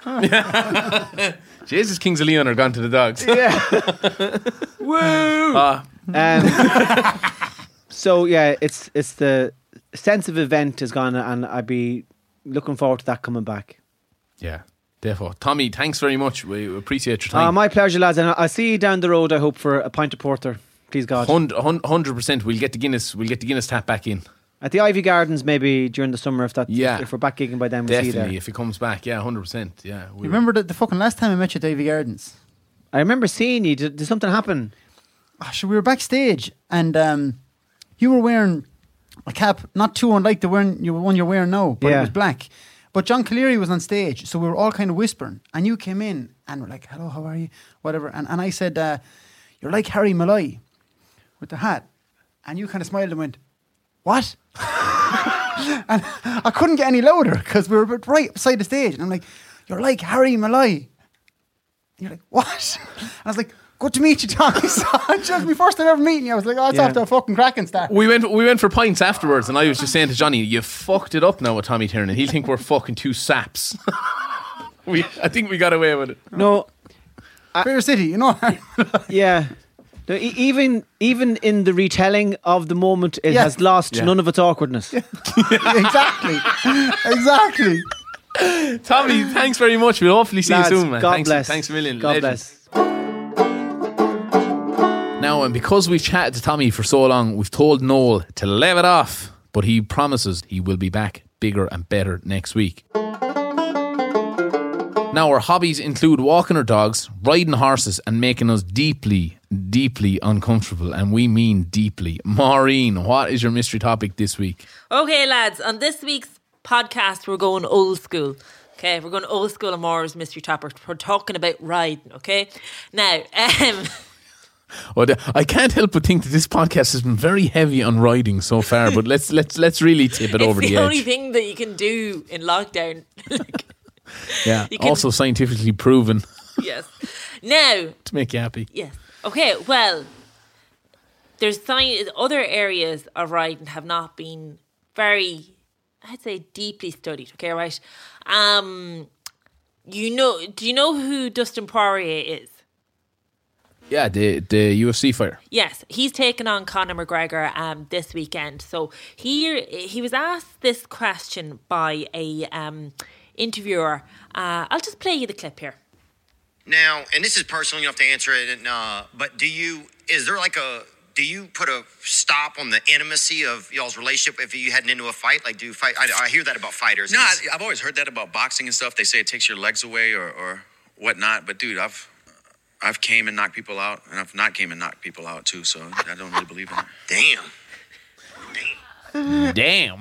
Jesus, Kings of Leon are gone to the dogs. Yeah. Woo. Ah, Um, so yeah, it's it's the sense of event is gone, and I'd be looking forward to that coming back. yeah, Defo. Tommy, thanks very much. We appreciate your time. Uh, my pleasure, lads. And I'll see you down the road, I hope, for a pint of porter. Please God. one hundred percent. We'll get the Guinness. We'll get the Guinness tap back in. At the Ivy Gardens, maybe during the summer, if that, Yeah. if we're back gigging by then, we'll see you Definitely, there. if it comes back. Yeah, one hundred percent. Yeah. You remember the, the fucking last time I met you at Ivy Gardens? I remember seeing you. Did, did something happen? Oh, so we were backstage and um, you were wearing a cap not too unlike the one, you, one you're wearing now, but Yeah. it was black. But John Cleary was on stage, so we were all kind of whispering. And you came in and were like, hello, how are you? Whatever. And, and I said, uh, you're like Harry Malloy with the hat. And you kind of smiled and went, what? And I couldn't get any louder because we were right beside the stage. And I'm like, you're like Harry Malloy. And you're like, what? And I was like, good to meet you, Tommy. So it was my first time ever meeting you. I was like, oh, it's Yeah. off to a fucking cracking start. We went we went for pints afterwards, and I was just saying to Johnny, you fucked it up now with Tommy Tiernan. He'll think we're fucking two saps. we, I think we got away with it. No. Fair City, you know. Yeah. No, e- even even in the retelling of the moment, it Yeah. has lost Yeah. none of its awkwardness. Exactly. Exactly. Tommy, thanks very much. We'll hopefully see Lads, you soon, man. God thanks, bless. thanks a million. God Legend. bless. Now, and because we've chatted to Tommy for so long, we've told Noel to leave it off, but he promises he will be back bigger and better next week. Now, our hobbies include walking our dogs, riding horses, and making us deeply, deeply uncomfortable. And we mean deeply. Maureen, what is your mystery topic this week? Okay, lads, on this week's podcast, we're going old school. Okay, we're going old school on Moore's mystery topic. We're talking about riding, okay? Now, um... Well, I can't help but think that this podcast has been very heavy on riding so far, but let's let's let's really tip it it's over the, the, only edge. thing that you can do in lockdown. Like, Yeah, you can- also scientifically proven yes. Now, to make you happy. yes. Okay, well, there's science, other areas of riding have not been very, I'd say, deeply studied. Okay, right? Um, you know, do you know who Dustin Poirier is? Yeah, the the U F C fighter. Yes, he's taken on Conor McGregor um, this weekend. So he he was asked this question by a um, interviewer. Uh, I'll just play you the clip here. Now, and this is personal, you don't have to answer it, and, uh, but do you, is there like a, do you put a stop on the intimacy of y'all's relationship if you hadn't into a fight? Like, do you fight? I, I hear that about fighters. No, It's- I, I've always heard that about boxing and stuff. They say it takes your legs away or, or whatnot. But dude, I've I've came and knocked people out, and I've not came and knocked people out too. So I don't really believe in it. Damn. Damn.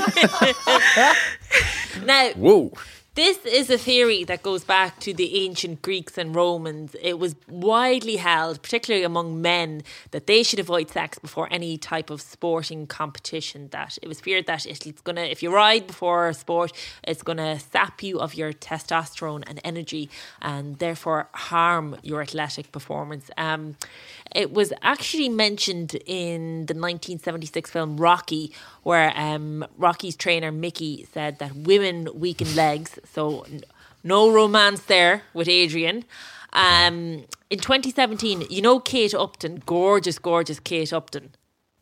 Now, Whoa. this is a theory that goes back to the ancient Greeks and Romans. It was widely held, particularly among men, that they should avoid sex before any type of sporting competition. That it was feared that it's gonna, if you ride before a sport, it's gonna sap you of your testosterone and energy, and therefore harm your athletic performance. Um, it was actually mentioned in the nineteen seventy-six film Rocky, where um, Rocky's trainer Mickey said that women weaken legs. So n- no romance there with Adrian. Um, in twenty seventeen, you know Kate Upton, gorgeous, gorgeous Kate Upton.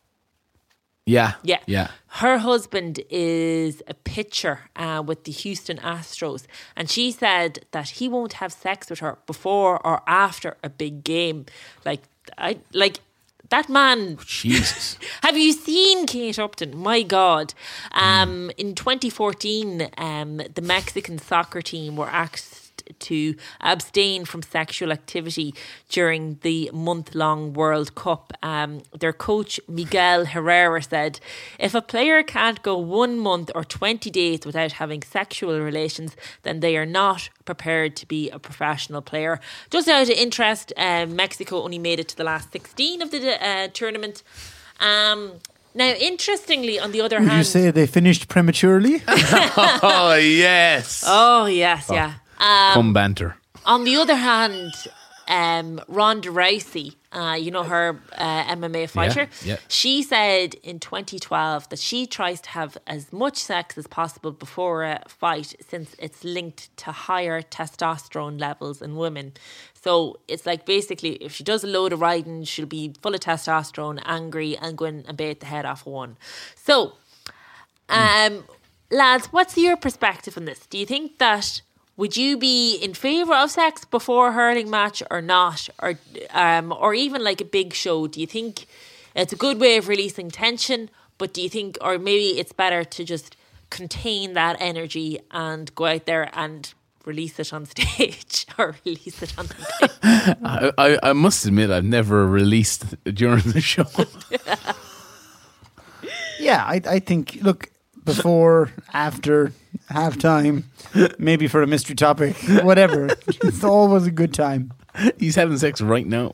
Yeah. Yeah. Yeah. Her husband is a pitcher uh, with the Houston Astros. And she said that he won't have sex with her before or after a big game. Like, I like that man. Jesus. Have you seen Kate Upton? My God. Um, in twenty fourteen, um, the Mexican soccer team were asked to abstain from sexual activity during the month-long World Cup. Um, their coach, Miguel Herrera, said, if a player can't go one month or twenty days without having sexual relations, then they are not prepared to be a professional player. Just out of interest, uh, Mexico only made it to the last sixteen of the uh, tournament. Um, now, interestingly, on the other Would hand... you say they finished prematurely? Oh, yes. Oh, yes, yeah. Um, Come banter. On the other hand, um, Ronda Rousey, uh, you know, her uh, M M A fighter, yeah. she said in twenty twelve that she tries to have as much sex as possible before a fight since it's linked to higher testosterone levels in women. So it's like basically if she does a load of riding, she'll be full of testosterone, angry, and go in and bait the head off one. So, um, lads, what's your perspective on this? Do you think that would you be in favour of sex before a hurling match or not? Or um, or even like a big show? Do you think it's a good way of releasing tension? But do you think, or maybe it's better to just contain that energy and go out there and release it on stage or release it on the pitch? I, I, I must admit, I've never released during the show. Yeah, I, I think, look, before, after, halftime, maybe for a mystery topic, whatever. It's always a good time. He's having sex right now.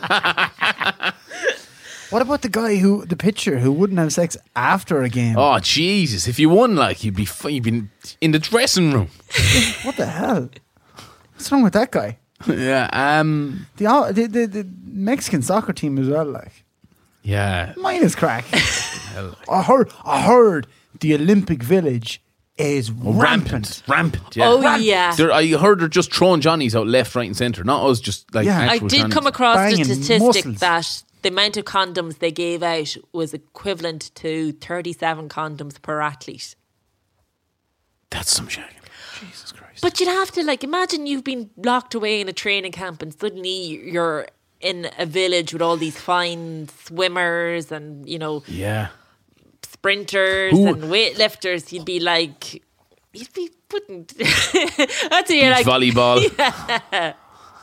What about the guy who, the pitcher, who wouldn't have sex after a game? Oh, Jesus. If you won, like, you'd be, f- you'd be in the dressing room. What the hell? What's wrong with that guy? Yeah, um... The, the, the, the Mexican soccer team as well, like. Yeah. Mine is crack. I heard, I heard the Olympic Village is rampant. Rampant. Rampant, yeah. Oh, Rampant. yeah. They're, I heard they're just throwing Johnnies out left, right and centre. Not us just, like, Yeah. I actual did Johnnies. come across the Banging statistic muscles. that the amount of condoms they gave out was equivalent to thirty-seven condoms per athlete. That's some shagging. Jesus Christ. But you'd have to, like, imagine you've been locked away in a training camp and suddenly you're in a village with all these fine swimmers and, you know, Yeah. sprinters Who- and weightlifters. You'd be like, you'd be putting. That's what you're Beach like. volleyball.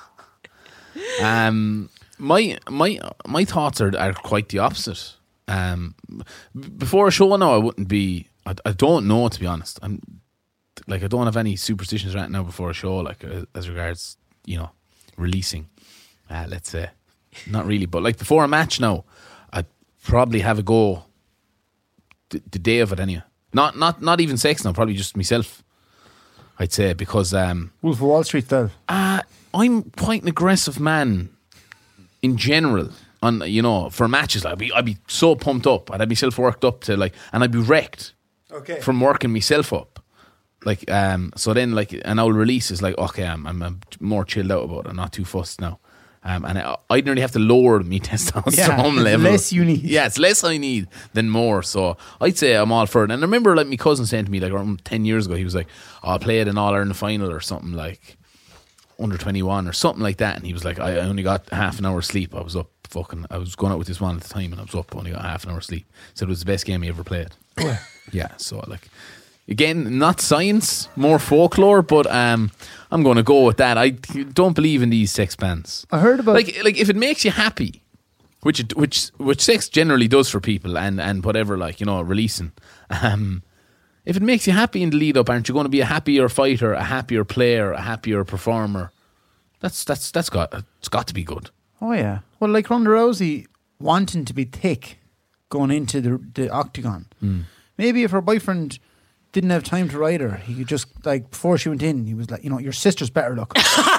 um, my my my thoughts are are quite the opposite. Um, b- before a show now, I wouldn't be. I, I don't know, to be honest. I'm like I don't have any superstitions right now before a show, like uh, as regards, you know, releasing. Uh, let's say not really, but like before a match now, I'd probably have a go. The, the day of it, anyway. Not not not even sex now. Probably just myself. I'd say because um. Wolf of Wall Street style. Uh, I'm quite an aggressive man in general. On you know, for matches, like, I'd be I'd be so pumped up, I'd have myself worked up to like, and I'd be wrecked Okay. from working myself up. Like um, so then like an old release is like, okay, I'm I'm, I'm more chilled out about it. I'm not too fussed now. Um, and I, I'd nearly have to lower me testosterone Yeah, it's level. less you need. Yeah, it's less I need than more. So I'd say I'm all for it. And I remember like my cousin saying to me like around ten years ago, he was like, oh, I played an All Ireland final or something like under twenty-one or something like that. And he was like, I only got half an hour sleep. I was up fucking, I was going out with this one at the time and I was up, only got half an hour sleep. So it was the best game he ever played. Yeah, so like, again, not science, more folklore, but um, I'm going to go with that. I don't believe in these sex bans. I heard about like like if it makes you happy, which it, which which sex generally does for people, and and whatever, like, you know, releasing. Um, if it makes you happy in the lead up, aren't you going to be a happier fighter, a happier player, a happier performer? That's that's that's got it's got to be good. Oh yeah. Well, like Ronda Rousey wanting to be thick going into the the octagon. Hmm. Maybe if her boyfriend didn't have time to ride her, he could just, like, before she went in, he was like, you know, your sister's better look.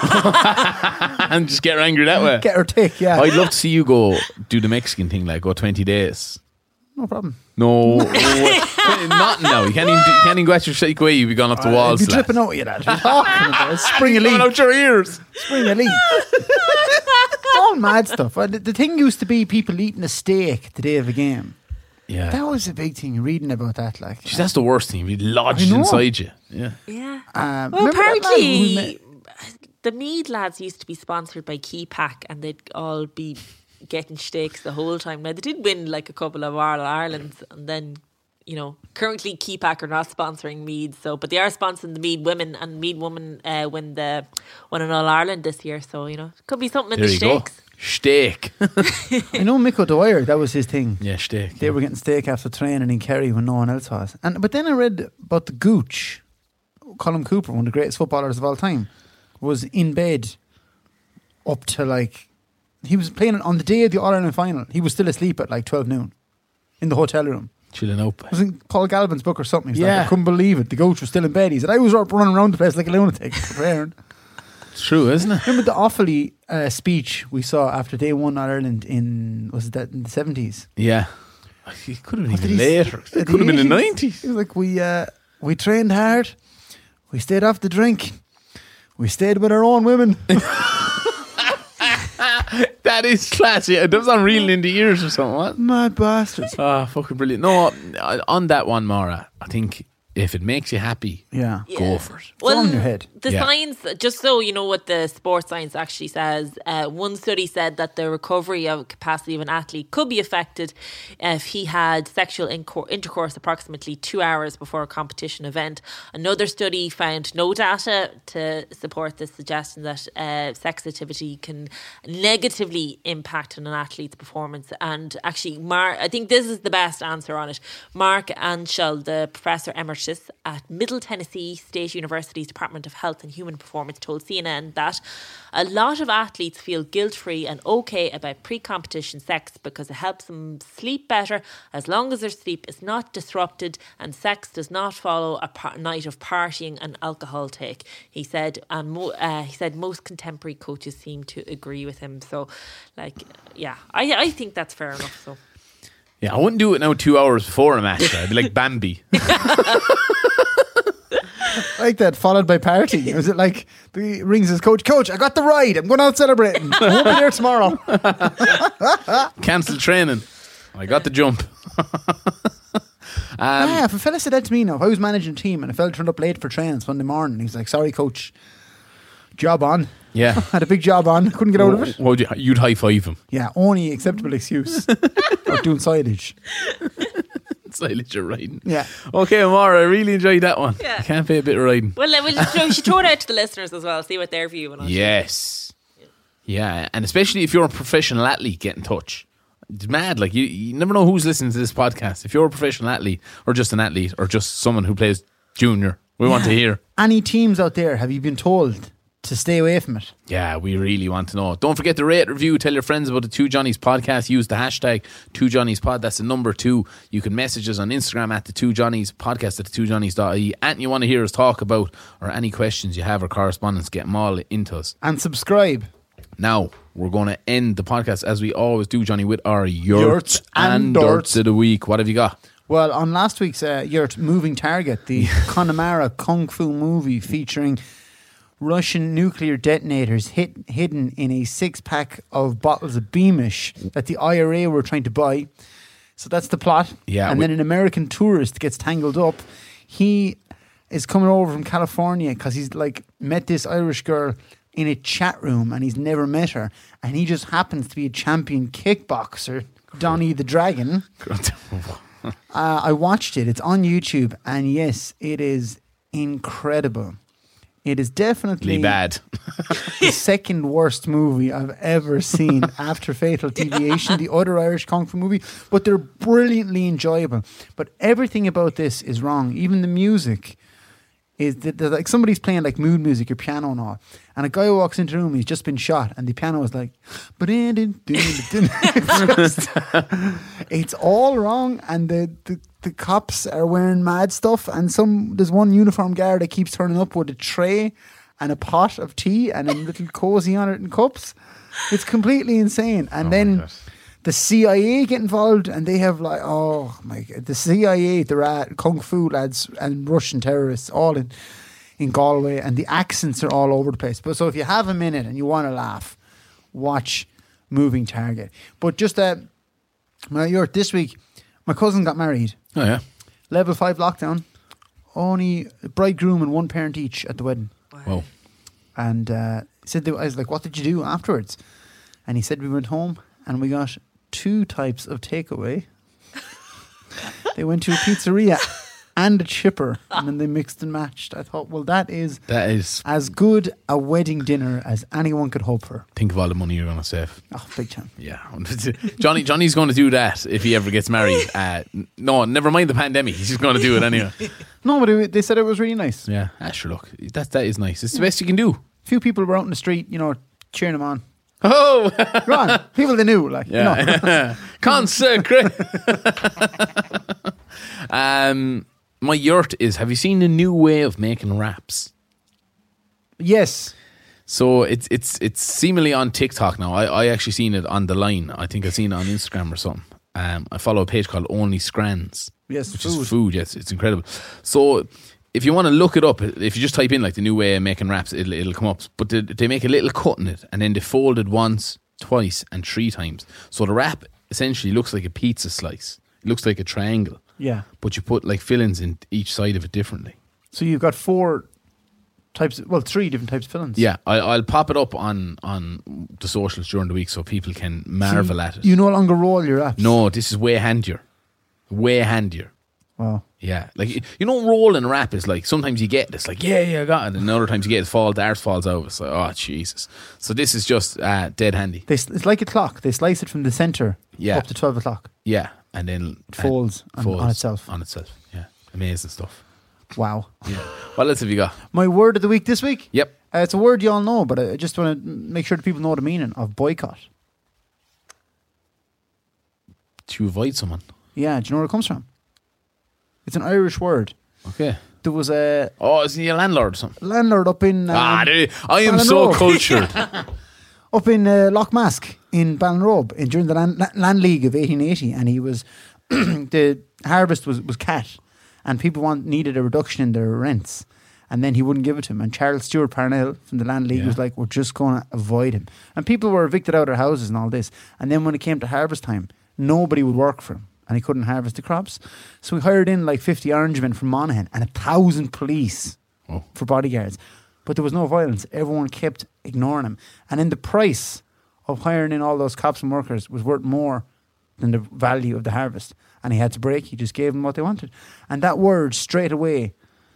And just get her angry that way. Get her thick, yeah. I'd love to see you go do the Mexican thing, like go twenty days. No problem. No, no not now. You can't even you can't even go at your shake away. You'd be gone up the I'd walls. be dripping out of you, that. You're talking about it. Spring a Coming leak. out your ears. Spring a leak. All mad stuff. Uh, The, the thing used to be people eating a steak the day of a game. Yeah, That was a big thing, reading about that. Like, Jeez, that's the worst thing. It lodged I know. inside you. Yeah. Yeah. um, Well, remember that lad who apparently, met- the Mead lads used to be sponsored by Keypack and they'd all be getting steaks the whole time. Now, they did win like a couple of All Irelands, and then, you know, currently Keypack are not sponsoring Mead, so but they are sponsoring the Mead women, and Mead women uh, win the won an All Ireland this year, so, you know, could be something in There the you steaks. go. Steak. I know Mick O'Dwyer, that was his thing. Yeah, steak. They were getting steak after training in Kerry when no one else was. And But then I read about the Gooch, Colin Cooper, one of the greatest footballers of all time, was in bed up to like, he was playing on the day of the All Ireland final. He was still asleep at like twelve noon in the hotel room. Chilling out. It was in Paul Galvin's book or something. He was Yeah. like, I couldn't believe it. The Gooch was still in bed. He said, I was up running around the place like a lunatic preparing. It's true, isn't it? Remember the Offaly uh, speech we saw after day one All Ireland in, was it that in the seventies? Yeah. It could have been What did even he later. say? It could have been the eighties? nineties. He was like, we uh, we trained hard, we stayed off the drink, we stayed with our own women. That is classy. That was on Reeling in the Ears or something, what? Mad bastards. Ah, fucking brilliant. No, on that one, Mara, I think If it makes you happy, Yeah. go for it. It's all in your head. The Yeah. science, just so you know what the sports science actually says, uh, one study said that the recovery of capacity of an athlete could be affected if he had sexual incor- intercourse approximately two hours before a competition event. Another study found no data to support the suggestion that uh, sex activity can negatively impact on an athlete's performance. And actually, Mar- I think this is the best answer on it. Mark Anschel, the professor emeritus at Middle Tennessee State University's Department of Health and Human Performance, told C N N that a lot of athletes feel guilt-free and okay about pre-competition sex because it helps them sleep better as long as their sleep is not disrupted and sex does not follow a par- night of partying and alcohol take. He said, and mo- uh, he said most contemporary coaches seem to agree with him. So, like, yeah, I I think that's fair enough. So. Yeah, I wouldn't do it now two hours before a match. I'd be like Bambi. Like that, followed by party. Was it like the rings his coach? Coach, I got the ride. I'm going out celebrating. I won't be there tomorrow. Cancel training. I got the jump. um, yeah, if a fella said that to me now, if I was managing a team and a fella turned up late for training Sunday morning, he's like, "Sorry, coach, job on." Yeah. Had a big job on, couldn't get out of it. Well, you- you'd high five him. Yeah, only acceptable excuse. Or doing silage. Silage you're riding. Yeah. Okay, Amara, I really enjoyed that one. Yeah. I can't pay a bit of riding. Well, uh, we'll just, we should throw it out to the listeners as well, see what their view on it. Yes. Yeah, and especially if you're a professional athlete, get in touch. It's mad. Like, you, you never know who's listening to this podcast. If you're a professional athlete, or just an athlete, or just someone who plays junior, we want to hear. Any teams out there, have you been told to stay away from it? Yeah, we really want to know. Don't forget to rate, review, tell your friends about the Two Johnnies podcast. Use the hashtag Two Johnnies Pod. That's the number two. You can message us on Instagram at the Two Johnnies, podcast at the two johnnies dot I E. Anything you want to hear us talk about, or any questions you have or correspondence, get them all into us. And subscribe. Now, we're going to end the podcast as we always do, Johnny, with our Yurts Yurts and, and Dirts Dirts. of the week. What have you got? Well, on last week's uh, Yurt Moving Target, the Connemara Kung Fu movie featuring Russian nuclear detonators hid, hidden in a six-pack of bottles of Beamish that the I R A were trying to buy. So that's the plot. Yeah, And we- then an American tourist gets tangled up. He is coming over from California because he's like met this Irish girl in a chat room and he's never met her. And he just happens to be a champion kickboxer, Donnie the Dragon. Uh, I watched it. It's on YouTube, and yes, it is incredible. It is definitely Really bad. the second worst movie I've ever seen after Fatal Deviation, the other Irish Kung Fu movie. But they're brilliantly enjoyable. But everything about this is wrong. Even the music is that that, like somebody's playing like mood music or piano and all, and a guy walks into the room. He's just been shot, and the piano is like, but it's, just- it's all wrong, and the, the the cops are wearing mad stuff, and some there's one uniform guard that keeps turning up with a tray and a pot of tea and a little cozy on it in cups. It's completely insane, and Oh then. my God. The C I A get involved, and they have like, oh my God, the C I A, the rat, kung fu lads, and Russian terrorists all in in Galway, and the accents are all over the place. But so if you have a minute and you want to laugh, watch Moving Target. But just uh, my Yurt, this week, my cousin got married. Oh, yeah. Level five lockdown. Only bridegroom and one parent each at the wedding. Wow. And uh, he said, they, I was like, what did you do afterwards? And he said, we went home and we got two types of takeaway. They went to a pizzeria and a chipper, and then they mixed and matched. I thought, well, that is That is, as good a wedding dinner as anyone could hope for. think of all the money you're going to save. Oh, big time. Yeah. Johnny Johnny's going to do that if he ever gets married. Uh, no, never mind the pandemic. He's just going to do it anyway. No, but it, they said it was really nice. Yeah. Ah, sure, look. That, that is nice. It's the best you can do. A few people were out in the street, you know, cheering them on. Oh! Go on. People they knew, like, you know. Yeah. Consecrate. um, my Yurt is, have you seen the new way of making wraps? Yes. So it's it's it's seemingly on TikTok now. I, I actually seen it on the line. I think I seen it on Instagram or something. Um, I follow a page called Only Scrans. Yes, which food. is food. Yes, it's incredible. So if you want to look it up, if you just type in like the new way of making wraps, it'll it'll come up. But they, they make a little cut in it, and then they fold it once, twice, and three times. So the wrap essentially looks like a pizza slice. It looks like a triangle, Yeah. but you put like fillings in each side of it differently. So you've got four types, of, well, three different types of fillings. Yeah, I, I'll pop it up on on the socials during the week so people can marvel So at it. You no longer roll your apps. No, this is way handier. Way handier. Wow. Yeah, like you know, rolling a wrap is like sometimes you get it, it's like yeah, yeah, I got it, and other times you get it fall, the arse falls out. It's like oh Jesus. So this is just uh, dead handy. They, it's like a clock. They slice it from the centre Yeah. up to twelve o'clock. Yeah, and then It folds, and on, on itself. On itself. Yeah, amazing stuff. Wow. Yeah. What else have you got? My word of the week this week? Yep. Uh, it's a word you all know, but I just want to make sure that people know the meaning of boycott. To avoid someone. Yeah, do you know where it comes from? It's an Irish word. Okay. There was a Oh, is he a landlord or something? landlord up in um, ah, dude, I am Ballinrobe. so cultured. up in uh, Lochmask in Ballinrobe in, during the land, La- land League of eighteen eighty, and he was the harvest was, was cat, and people want needed a reduction in their rents, and then he wouldn't give it to him. And Charles Stewart Parnell from the Land League Yeah. was like, "We're just going to avoid him." And people were evicted out of their houses and all this. And then when it came to harvest time, nobody would work for him, and he couldn't harvest the crops. So we hired in like fifty orangemen from Monaghan and a thousand police Oh. for bodyguards. But there was no violence. Everyone kept ignoring him. And in the price of hiring in all those cops and workers was worth more than the value of the harvest. And he had to break. He just gave them what they wanted. And that word straight away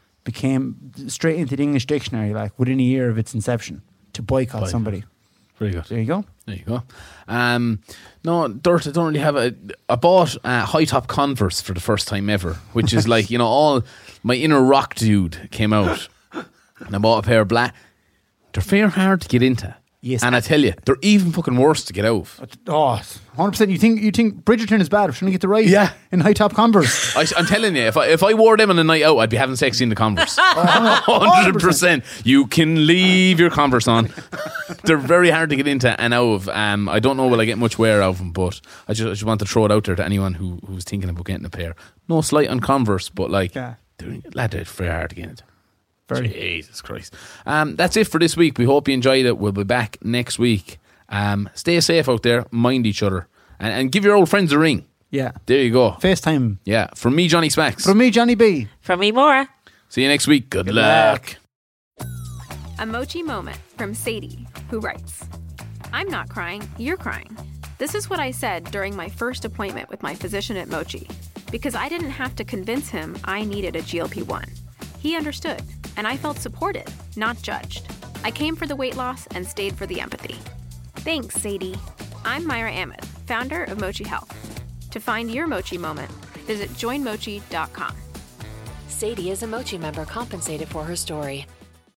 became straight into the English dictionary, like within a year of its inception, to boycott Boycott. somebody. Very good. There you go. There you go. Um, no, Dirt, I don't really have a. I bought uh, high top Converse for the first time ever, which is like, you know, all my inner rock dude came out. And I bought a pair of black. They're fair hard to get into. Yes. And I tell you, they're even fucking worse to get out of. Oh, one hundred percent. You think you think Bridgerton is bad for trying to get the right Yeah. in high top Converse? I, I'm telling you, if I if I wore them on a night out, I'd be having sex in the Converse. Hundred percent. You can leave your Converse on. They're very hard to get into and out of. Um, I don't know will I get much wear out of them, but I just, I just want to throw it out there to anyone who who's thinking about getting a pair. No slight on Converse, but like, Yeah. they're, lad, they're very hard to get into. Very. Jesus Christ. Um, that's it for this week. We hope you enjoyed it. We'll be back next week. Um, stay safe out there. Mind each other, and, and give your old friends a ring. Yeah. There you go. FaceTime. Yeah. From me, Johnny Smacks. From me, Johnny B. From me, Maura. See you next week. Good, Good luck. luck. A Mochi moment from Sadie, who writes, I'm not crying, you're crying. This is what I said during my first appointment with my physician at Mochi, because I didn't have to convince him I needed a G L P one. He understood, and I felt supported, not judged. I came for the weight loss and stayed for the empathy. Thanks, Sadie. I'm Myra Ahmed, founder of Mochi Health. To find your Mochi moment, visit join mochi dot com. Sadie is a Mochi member compensated for her story.